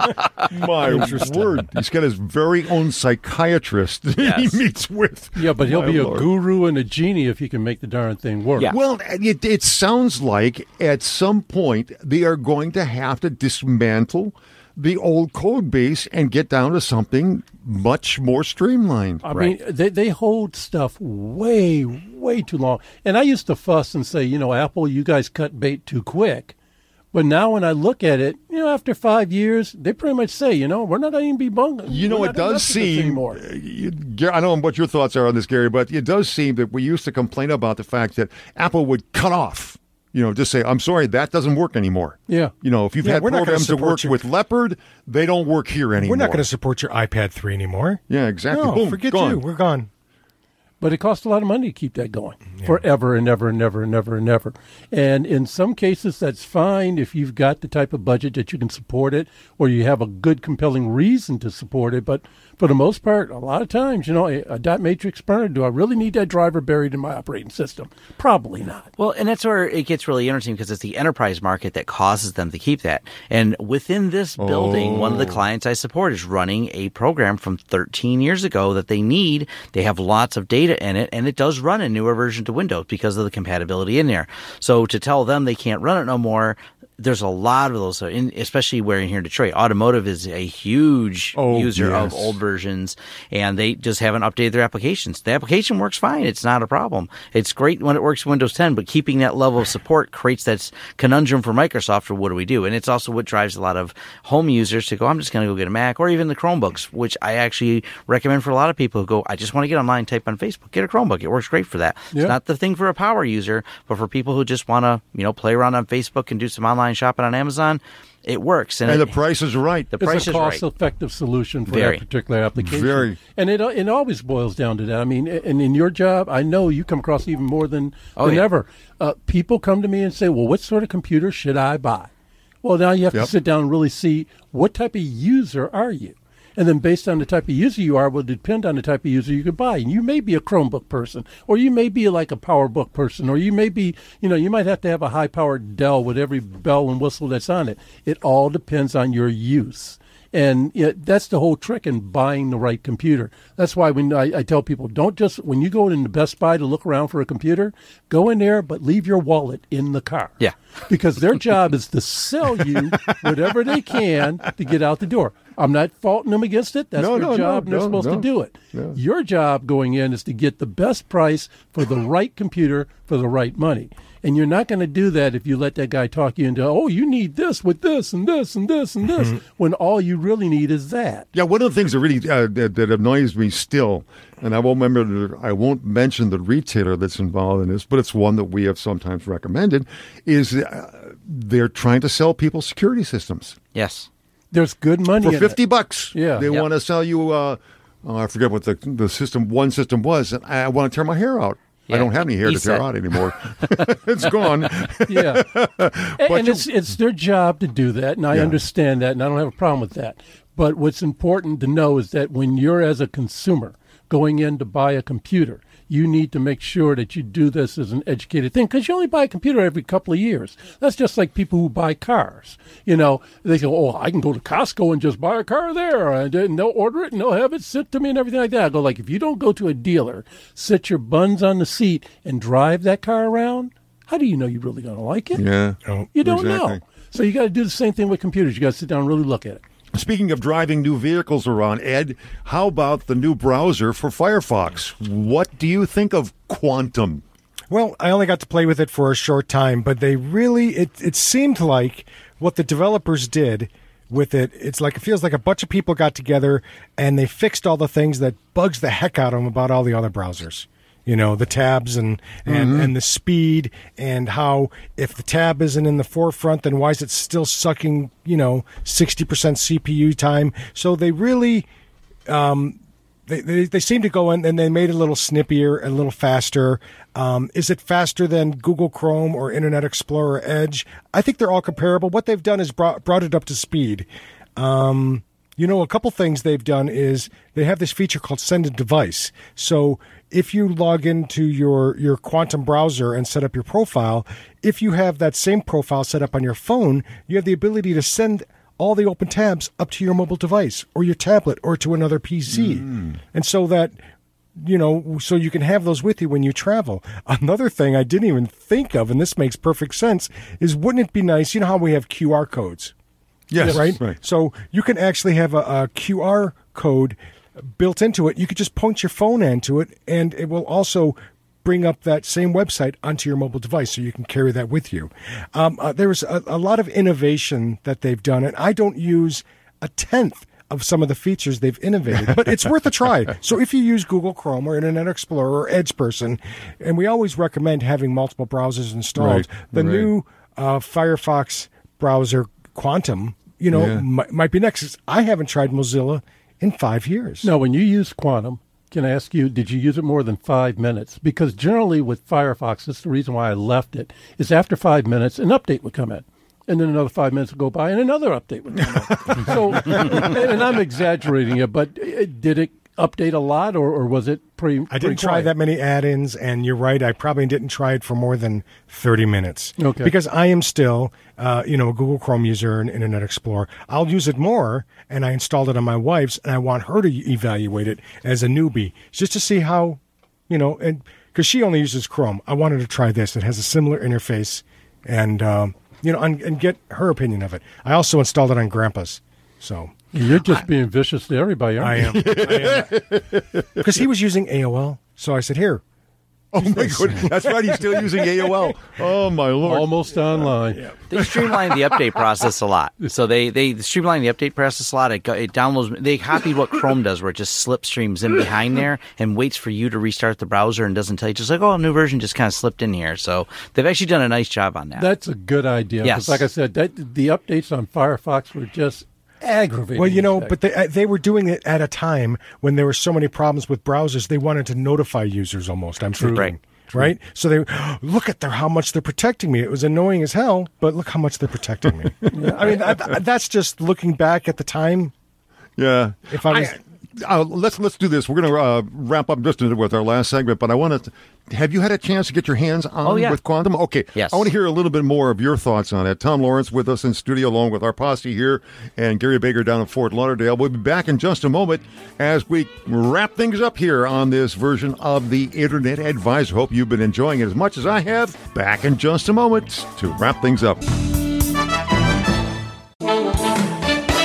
My word. He's got his very own psychiatrist Yes. he meets with. Yeah, but he'll My be Lord. a guru and a genie if he can make the darn thing work. Yeah. Well, it, it sounds like at some point they are going to have to dismantle the old code base and get down to something much more streamlined. I Right. mean, they, they hold stuff way, way too long. And I used to fuss and say, you know, Apple, you guys cut bait too quick. But now when I look at it, you know, after five years, they pretty much say, you know, we're not even be bung. You know, we're it not does messing with this seem. anymore. uh, you- Gar- I don't know what your thoughts are on this, Gary, but it does seem that we used to complain about the fact that Apple would cut off. You know, just say, I'm sorry, that doesn't work anymore. Yeah. You know, if you've Yeah, had we're not gonna programs that support work you. with Leopard, they don't work here anymore. We're not going to support your iPad three anymore. Yeah, exactly. No, Boom, forget gone. you. We're gone. But it costs a lot of money to keep that going forever and ever and ever and ever and ever. And in some cases, that's fine if you've got the type of budget that you can support it or you have a good, compelling reason to support it. But for the most part, a lot of times, you know, a, a dot matrix printer, do I really need that driver buried in my operating system? Probably not. Well, and that's where it gets really interesting because it's the enterprise market that causes them to keep that. And within this building, one of the clients I support is running a program from thirteen years ago that they need. They have lots of data in it, and it does run a newer version to Windows because of the compatibility in there. So to tell them they can't run it no more, there's a lot of those, in, especially where in here in Detroit. Automotive is a huge Oh, user yes. of old versions, and they just haven't updated their applications. The application works fine. It's not a problem. It's great when it works in Windows ten, but keeping that level of support creates that conundrum for Microsoft for what do we do? And it's also what drives a lot of home users to go, I'm just going to go get a Mac, or even the Chromebooks, which I actually recommend for a lot of people who go, I just want to get online, type on Facebook, get a Chromebook. It works great for that. Yeah. It's not the thing for a power user, but for people who just want to, you know, play around on Facebook and do some online shopping on Amazon, it works. And, And it, the price is right. the It's price a is right. cost-effective solution for Very. that particular application. Very. And it it always boils down to that. I mean, and in your job, I know you come across even more than, Oh, than yeah. ever. Uh, people come to me and say, well, what sort of computer should I buy? Well, now you have Yep. to sit down and really see what type of user are you? And then based on the type of user you are will depend on the type of user you could buy. And you may be a Chromebook person, or you may be like a PowerBook person, or you may be, you know, you might have to have a high-powered Dell with every bell and whistle that's on it. It all depends on your use. And you know, that's the whole trick in buying the right computer. That's why when I, I tell people, don't just, when you go into Best Buy to look around for a computer, go in there, but leave your wallet in the car. Yeah. Because their job is to sell you whatever they can to get out the door. I'm not faulting them against it. That's No, their no, job, no, and they're no, supposed no. to do it. Yeah. Your job going in is to get the best price for the right computer for the right money. And you're not going to do that if you let that guy talk you into, oh, you need this with this and this and this and this, Mm-hmm. when all you really need is that. Yeah, one of the things that really uh, that, that annoys me still, and I won't remember, I won't mention the retailer that's involved in this, but it's one that we have sometimes recommended, is uh, they're trying to sell people security systems Yes. There's good money for in fifty it. bucks. Yeah. they Yep. want to sell you. Uh, oh, I forget what the the system one system was. And I want to tear my hair out. I Yeah, don't have any hair he to tear said- out anymore. It's gone. Yeah. and and you- it's, it's their job to do that, and I Yeah. understand that, and I don't have a problem with that. But what's important to know is that when you're, as a consumer, going in to buy a computer, you need to make sure that you do this as an educated thing, because you only buy a computer every couple of years. That's just like people who buy cars. You know, they say, oh, I can go to Costco and just buy a car there, and then they'll order it, and they'll have it sent to me and everything like that. I go, like, if you don't go to a dealer, sit your buns on the seat, and drive that car around, how do you know you're really going to like it? Yeah. Oh, You don't exactly. know. So you got to do the same thing with computers. You got to sit down and really look at it. Speaking of driving new vehicles around, Ed, how about the new browser for Firefox? What do you think of Quantum? Well, I only got to play with it for a short time, but they really, it, it seemed like what the developers did with it, it's like, it feels like a bunch of people got together and they fixed all the things that bugs the heck out of them about all the other browsers. You know, the tabs and, and, Mm-hmm. and the speed, and how if the tab isn't in the forefront, then why is it still sucking, you know, sixty percent C P U time? So they really, um, they, they, they seem to go in and they made it a little snippier, a little faster. Um, is it faster than Google Chrome or Internet Explorer Edge? I think they're all comparable. What they've done is brought, brought it up to speed. Um, you know, a couple things they've done is they have this feature called Send a Device. So if you log into your, your Quantum browser and set up your profile, if you have that same profile set up on your phone, you have the ability to send all the open tabs up to your mobile device or your tablet or to another P C. Mm. And so that, you know, so you can have those with you when you travel. Another thing I didn't even think of, and this makes perfect sense, is wouldn't it be nice, you know how we have Q R codes? Yes, Right? right. So you can actually have a, a Q R code built into it. You could just point your phone into it, and it will also bring up that same website onto your mobile device, so you can carry that with you. Um, uh, there's a, a lot of innovation that they've done, and I don't use a tenth of some of the features they've innovated, but it's worth a try. So if you use Google Chrome or Internet Explorer or Edge person, and we always recommend having multiple browsers installed, Right, the right. new uh, Firefox browser Quantum, you know, Yeah. might, might be next. I haven't tried Mozilla in five years. No, when you use Quantum, can I ask you, did you use it more than five minutes? Because generally with Firefox, that's the reason why I left it, is after five minutes, an update would come in. And then another five minutes would go by, and another update would come in. So, and, and I'm exaggerating it, but it, did it update a lot, or, or was it pretty I pretty didn't try quiet? that many add-ins, and you're right. I probably didn't try it for more than thirty minutes. Okay. Because I am still, uh, you know, a Google Chrome user and Internet Explorer. I'll use it more, and I installed it on my wife's, and I want her to evaluate it as a newbie, just to see how, you know, and because she only uses Chrome. I wanted to try this. It has a similar interface, and um, you know, and, and get her opinion of it. I also installed it on Grandpa's, so. You're just being vicious to everybody, aren't I you? am. I am. Because he was using A O L. So I said, here. Oh, my goodness. That's right. He's still using A O L. Oh, my Lord. Almost online. They streamlined the update process a lot. So they, they streamlined the update process a lot. It, go- it downloads. They copied what Chrome does, where it just slipstreams in behind there and waits for you to restart the browser and doesn't tell you. Just like, oh, a new version just kind of slipped in here. So they've actually done a nice job on that. That's a good idea. 'cause Yes. like I said, that the updates on Firefox were just aggravating. Well, you know, Heck. but they, uh, they were doing it at a time when there were so many problems with browsers. They wanted to notify users almost, I'm thinking. Right. Right? So they, look at their, how much they're protecting me. It was annoying as hell, but look how much they're protecting me. I mean, I, that's just looking back at the time. Yeah. If I was... uh, let's let's do this. We're going to uh, wrap up just with our last segment, but I want to. Have you had a chance to get your hands on Oh, yeah. with Quantum? Okay. Yes. I want to hear a little bit more of your thoughts on it. Tom Lawrence with us in studio, along with our posse here, and Gary Baker down in Fort Lauderdale. We'll be back in just a moment as we wrap things up here on this version of the Internet Advisor. Hope you've been enjoying it as much as I have. Back in just a moment to wrap things up. Well,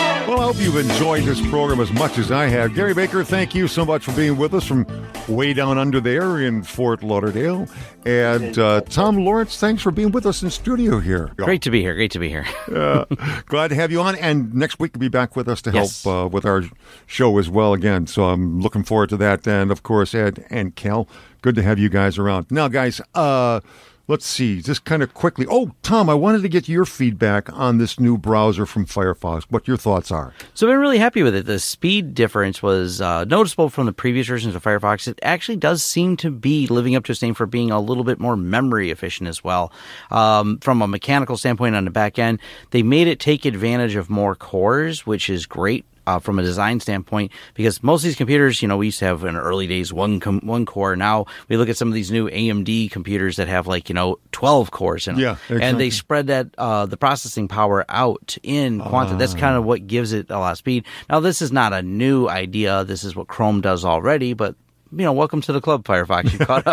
hope you've enjoyed this program as much as I have. Gary Baker, thank you so much for being with us from way down under there in Fort Lauderdale. And uh, Tom Lawrence, thanks for being with us in studio here. Great to be here. Great to be here. uh, glad to have you on. And next week you'll be back with us to help Yes. uh, with our show as well again. So I'm looking forward to that. And, of course, Ed and Cal, good to have you guys around. Now, guys, uh, let's see, just kind of quickly. Oh, Tom, I wanted to get your feedback on this new browser from Firefox, what your thoughts are. So I've been really happy with it. The speed difference was uh, noticeable from the previous versions of Firefox. It actually does seem to be living up to its name for being a little bit more memory efficient as well. Um, from a mechanical standpoint on the back end, they made it take advantage of more cores, which is great. Uh, from a design standpoint, because most of these computers, you know, we used to have in early days one com- one core. Now we look at some of these new A M D computers that have like, you know, twelve cores in them. Yeah, exactly. And they spread that uh, the processing power out in quantity. That's kind of what gives it a lot of speed. Now, this is not a new idea. This is what Chrome does already, but you know, welcome to the club, Firefox. You caught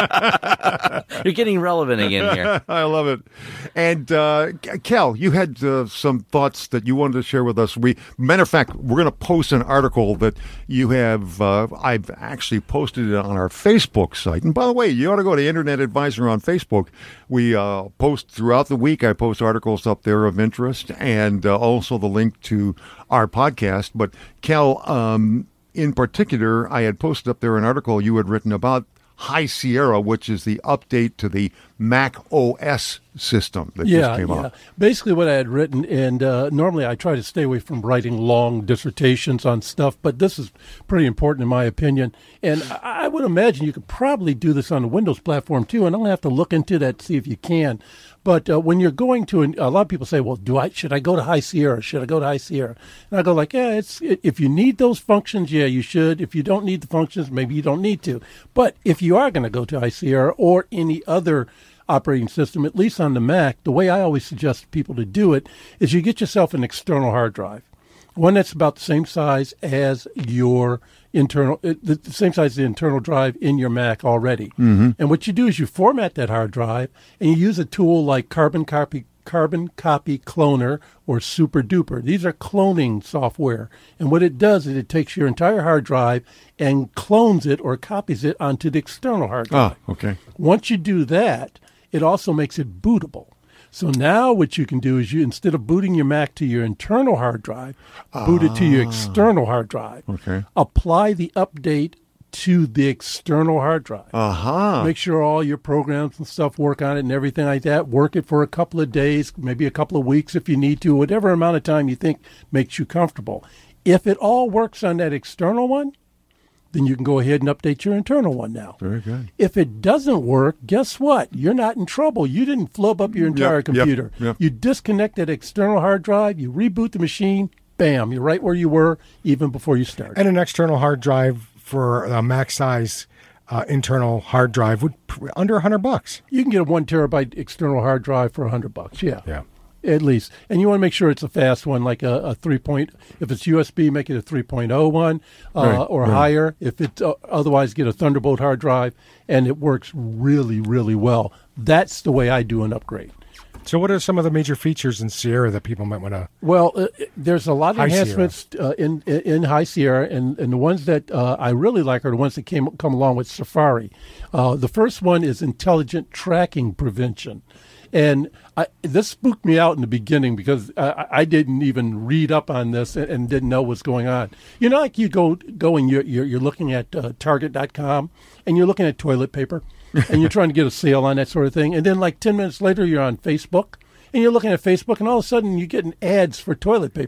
up. You're getting relevant again here. I love it. And uh, Cal, you had uh, some thoughts that you wanted to share with us. We, matter of fact, we're going to post an article that you have. Uh, I've actually posted it on our Facebook site. And by the way, you ought to go to Internet Advisor on Facebook. We uh, post throughout the week. I post articles up there of interest, and uh, also the link to our podcast. But Cal, um, in particular, I had posted up there an article you had written about High Sierra, which is the update to the Mac O S system that yeah, just came yeah. out. Basically what I had written, and uh, normally I try to stay away from writing long dissertations on stuff, but this is pretty important in my opinion. And I, I would imagine you could probably do this on the Windows platform too, and I'm going to have to look into that to see if you can. But uh, when you're going to, an, a lot of people say, well, do I should I go to High Sierra? Should I go to High Sierra? And I go like, yeah, it's if you need those functions, yeah, you should. If you don't need the functions, maybe you don't need to. But if you are going to go to High Sierra or any other operating system, at least on the Mac, the way I always suggest people to do it is you get yourself an external hard drive, one that's about the same size as your internal, the same size as the internal drive in your Mac already. Mm-hmm. And what you do is you format that hard drive and you use a tool like Carbon Copy Carbon Copy Cloner or Super Duper. These are cloning software. And what it does is it takes your entire hard drive and clones it or copies it onto the external hard drive. Ah, okay. Once you do that, it also makes it bootable. So now what you can do is you, instead of booting your Mac to your internal hard drive, boot it to your external hard drive. Okay. Apply the update to the external hard drive. Uh-huh. Make sure all your programs and stuff work on it and everything like that. Work it for a couple of days, maybe a couple of weeks if you need to, whatever amount of time you think makes you comfortable. If it all works on that external one, then you can go ahead and update your internal one now. Very good. If it doesn't work, guess what? You're not in trouble. You didn't flub up your entire Yep, yep, computer. yep. You disconnect that external hard drive, you reboot the machine, bam, you're right where you were even before you started. And an external hard drive for a Mac size uh, internal hard drive would pr- under one hundred bucks. You can get a one terabyte external hard drive for one hundred bucks, yeah. Yeah. At least. And you want to make sure it's a fast one, like a, a three point, if it's U S B, make it a three point oh one uh, Right, or right. higher. If it uh, otherwise, get a Thunderbolt hard drive, and it works really, really well. That's the way I do an upgrade. So what are some of the major features in Sierra that people might want to... Well, uh, there's a lot of High enhancements uh, in, in in High Sierra, and, and the ones that uh, I really like are the ones that came come along with Safari. Uh, the first one is intelligent tracking prevention. And I, this spooked me out in the beginning because I, I didn't even read up on this and, and didn't know what's going on. You know, like you go go and you're you're, you're looking at uh, Target dot com and you're looking at toilet paper and you're trying to get a sale on that sort of thing. And then like ten minutes later, you're on Facebook and you're looking at Facebook and all of a sudden you're getting ads for toilet paper.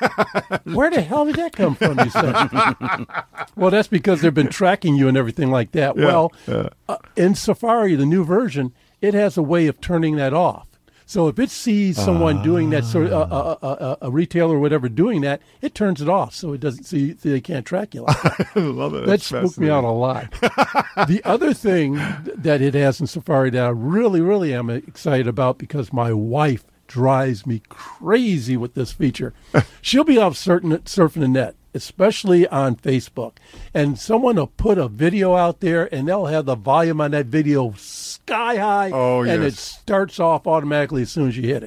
Where the hell did that come from, you say? Well, that's because they've been tracking you and everything like that. Yeah, well, yeah. Uh, in Safari, the new version, it has a way of turning that off. So if it sees someone doing that, sort of uh, uh, uh, a retailer or whatever doing that, it turns it off so it doesn't see so they can't track you like that. I love it. That That's spooked me out a lot. The other thing that it has in Safari that I really, really am excited about because my wife drives me crazy with this feature. She'll be off certain, surfing the net, especially on Facebook, and someone will put a video out there and they'll have the volume on that video sky high, Oh, and yes. it starts off automatically as soon as you hit it.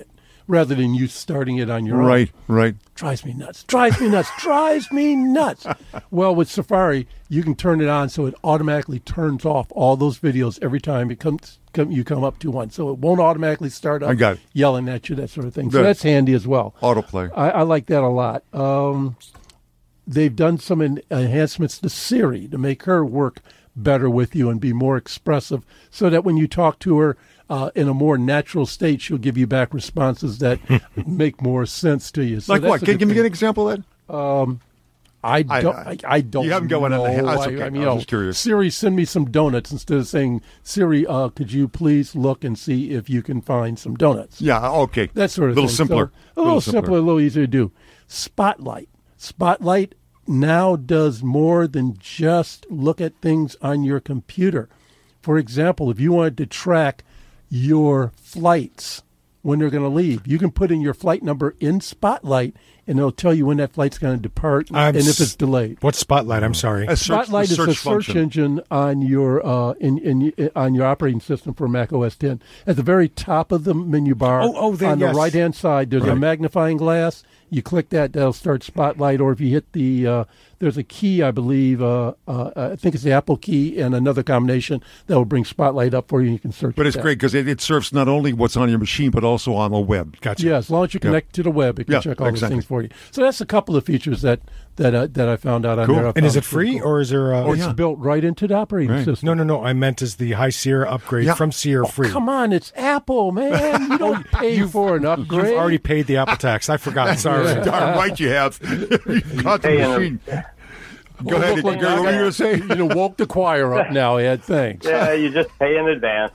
rather than you starting it on your right, own. Right, right. Drives me nuts. Drives me nuts. drives me nuts. Well, with Safari, you can turn it on so it automatically turns off all those videos every time it comes come, you come up to one. So it won't automatically start up I got it. yelling at you, that sort of thing. So Good. that's handy as well. Autoplay. I, I like that a lot. Um, they've done some en- enhancements to Siri to make her work better with you and be more expressive so that when you talk to her uh, in a more natural state, she'll give you back responses that make more sense to you. So Like that's what? a Can, good can you thing. get an example of that? Um, I I- don't. I- I, I don't. you haven't got one know. on the hand. That's I, okay. I mean, I you was know, just curious. Siri, send me some donuts instead of saying, Siri, uh, could you please look and see if you can find some donuts? Yeah, okay. That sort of little thing. simpler. So, a little, simpler, a little easier to do. Spotlight. Spotlight now does more than just look at things on your computer. For example, if you wanted to track your flights when they're going to leave, you can put in your flight number in Spotlight, and it'll tell you when that flight's going to depart I'm and if s- it's delayed. What's Spotlight? I'm sorry. A search, Spotlight the is a search function. engine on your uh, in, in on your operating system for Mac O S ten. At the very top of the menu bar, Oh, oh, there, on yes. the right hand side, there's a Right. magnifying glass. You click that, that'll start Spotlight. Or if you hit the, uh, there's a key, I believe, uh, uh, I think it's the Apple key and another combination that will bring Spotlight up for you. You can search. But it's that. great because it, it serves not only what's on your machine, but also on the web. Gotcha. Yeah, as long as you connect to the web, it can Yeah, check all exactly. those things for you. So that's a couple of features that that uh, that I found out on Cool. there. I And is found it free pretty cool. or is there? A, Oh, It's yeah. built right into the operating Right. system. No, no, no. I meant as the High Sierra upgrade Yeah. from Sierra Free. Come on, it's Apple, man. You don't pay for an upgrade. You've already paid the Apple tax. I forgot. Sorry. Darn right you have. You've got the Hey, uh, machine. Go ahead, Look like Gary, what were you going to say? You know, woke the choir up now, Ed. Thanks. Yeah, you just pay in advance.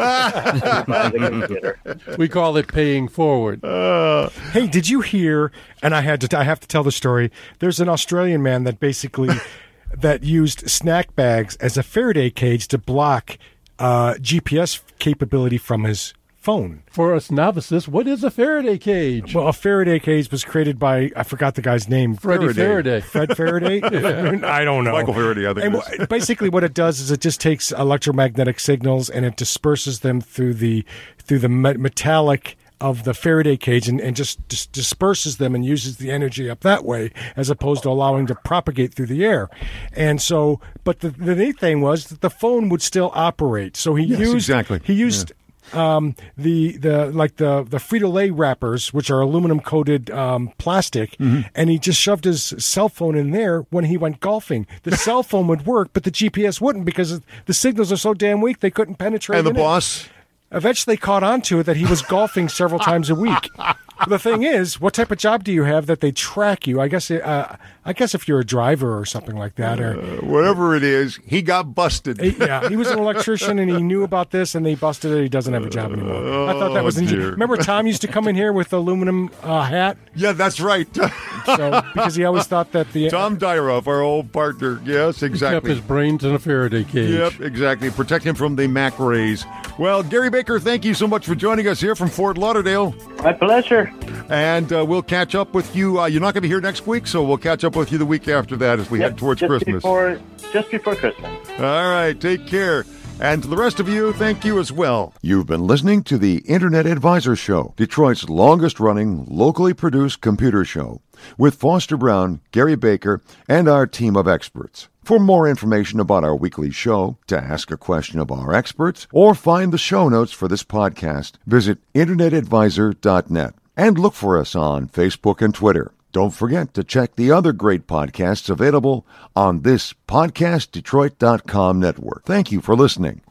Buy the computer. We call it paying forward. Hey, did you hear? And I had to. I have to tell the story. There's an Australian man that basically that used snack bags as a Faraday cage to block uh, G P S capability from his phone. For us novices, what is a Faraday cage? Well, a Faraday cage was created by I forgot the guy's name. Freddie Faraday. Fred Faraday? I don't know. Michael Faraday, I think And it is. w- basically, what it does is it just takes electromagnetic signals and it disperses them through the through the me- metallic of the Faraday cage and, and just, just disperses them and uses the energy up that way as opposed to allowing to propagate through the air. And so, but the, the neat thing was that the phone would still operate. So he Yes, used exactly. he used. Um, the the like the the Frito-Lay wrappers, which are aluminum coated um, plastic, Mm-hmm. and he just shoved his cell phone in there when he went golfing. The cell phone would work, but the G P S wouldn't because the signals are so damn weak they couldn't penetrate. And the in it. boss? Eventually caught on to it that he was golfing several times a week. The thing is, what type of job do you have that they track you? I guess uh, I guess if you're a driver or something like that, or Whatever it is, he got busted. He- yeah, he was an electrician and he knew about this and they busted it. He doesn't have a job anymore. I thought that was Oh, neat. dear. Remember Tom used to come in here with the aluminum uh, hat, Yeah, that's right. so because he always thought that the Tom Dyroff, our old partner. Yes, Kept exactly. his brains in a Faraday cage. Yep, exactly. Protect him from the Mac rays. Well, Gary Baker, thank you so much for joining us here from Fort Lauderdale. My pleasure. And uh, we'll catch up with you. Uh, you're not going to be here next week, so we'll catch up with you the week after that as we head towards just Christmas. Before, just before Christmas. All right, take care. And to the rest of you, thank you as well. You've been listening to the Internet Advisor Show, Detroit's longest-running, locally produced computer show, with Foster Brown, Gary Baker, and our team of experts. For more information about our weekly show, to ask a question of our experts, or find the show notes for this podcast, visit internet advisor dot net. And look for us on Facebook and Twitter. Don't forget to check the other great podcasts available on this podcast detroit dot com network. Thank you for listening.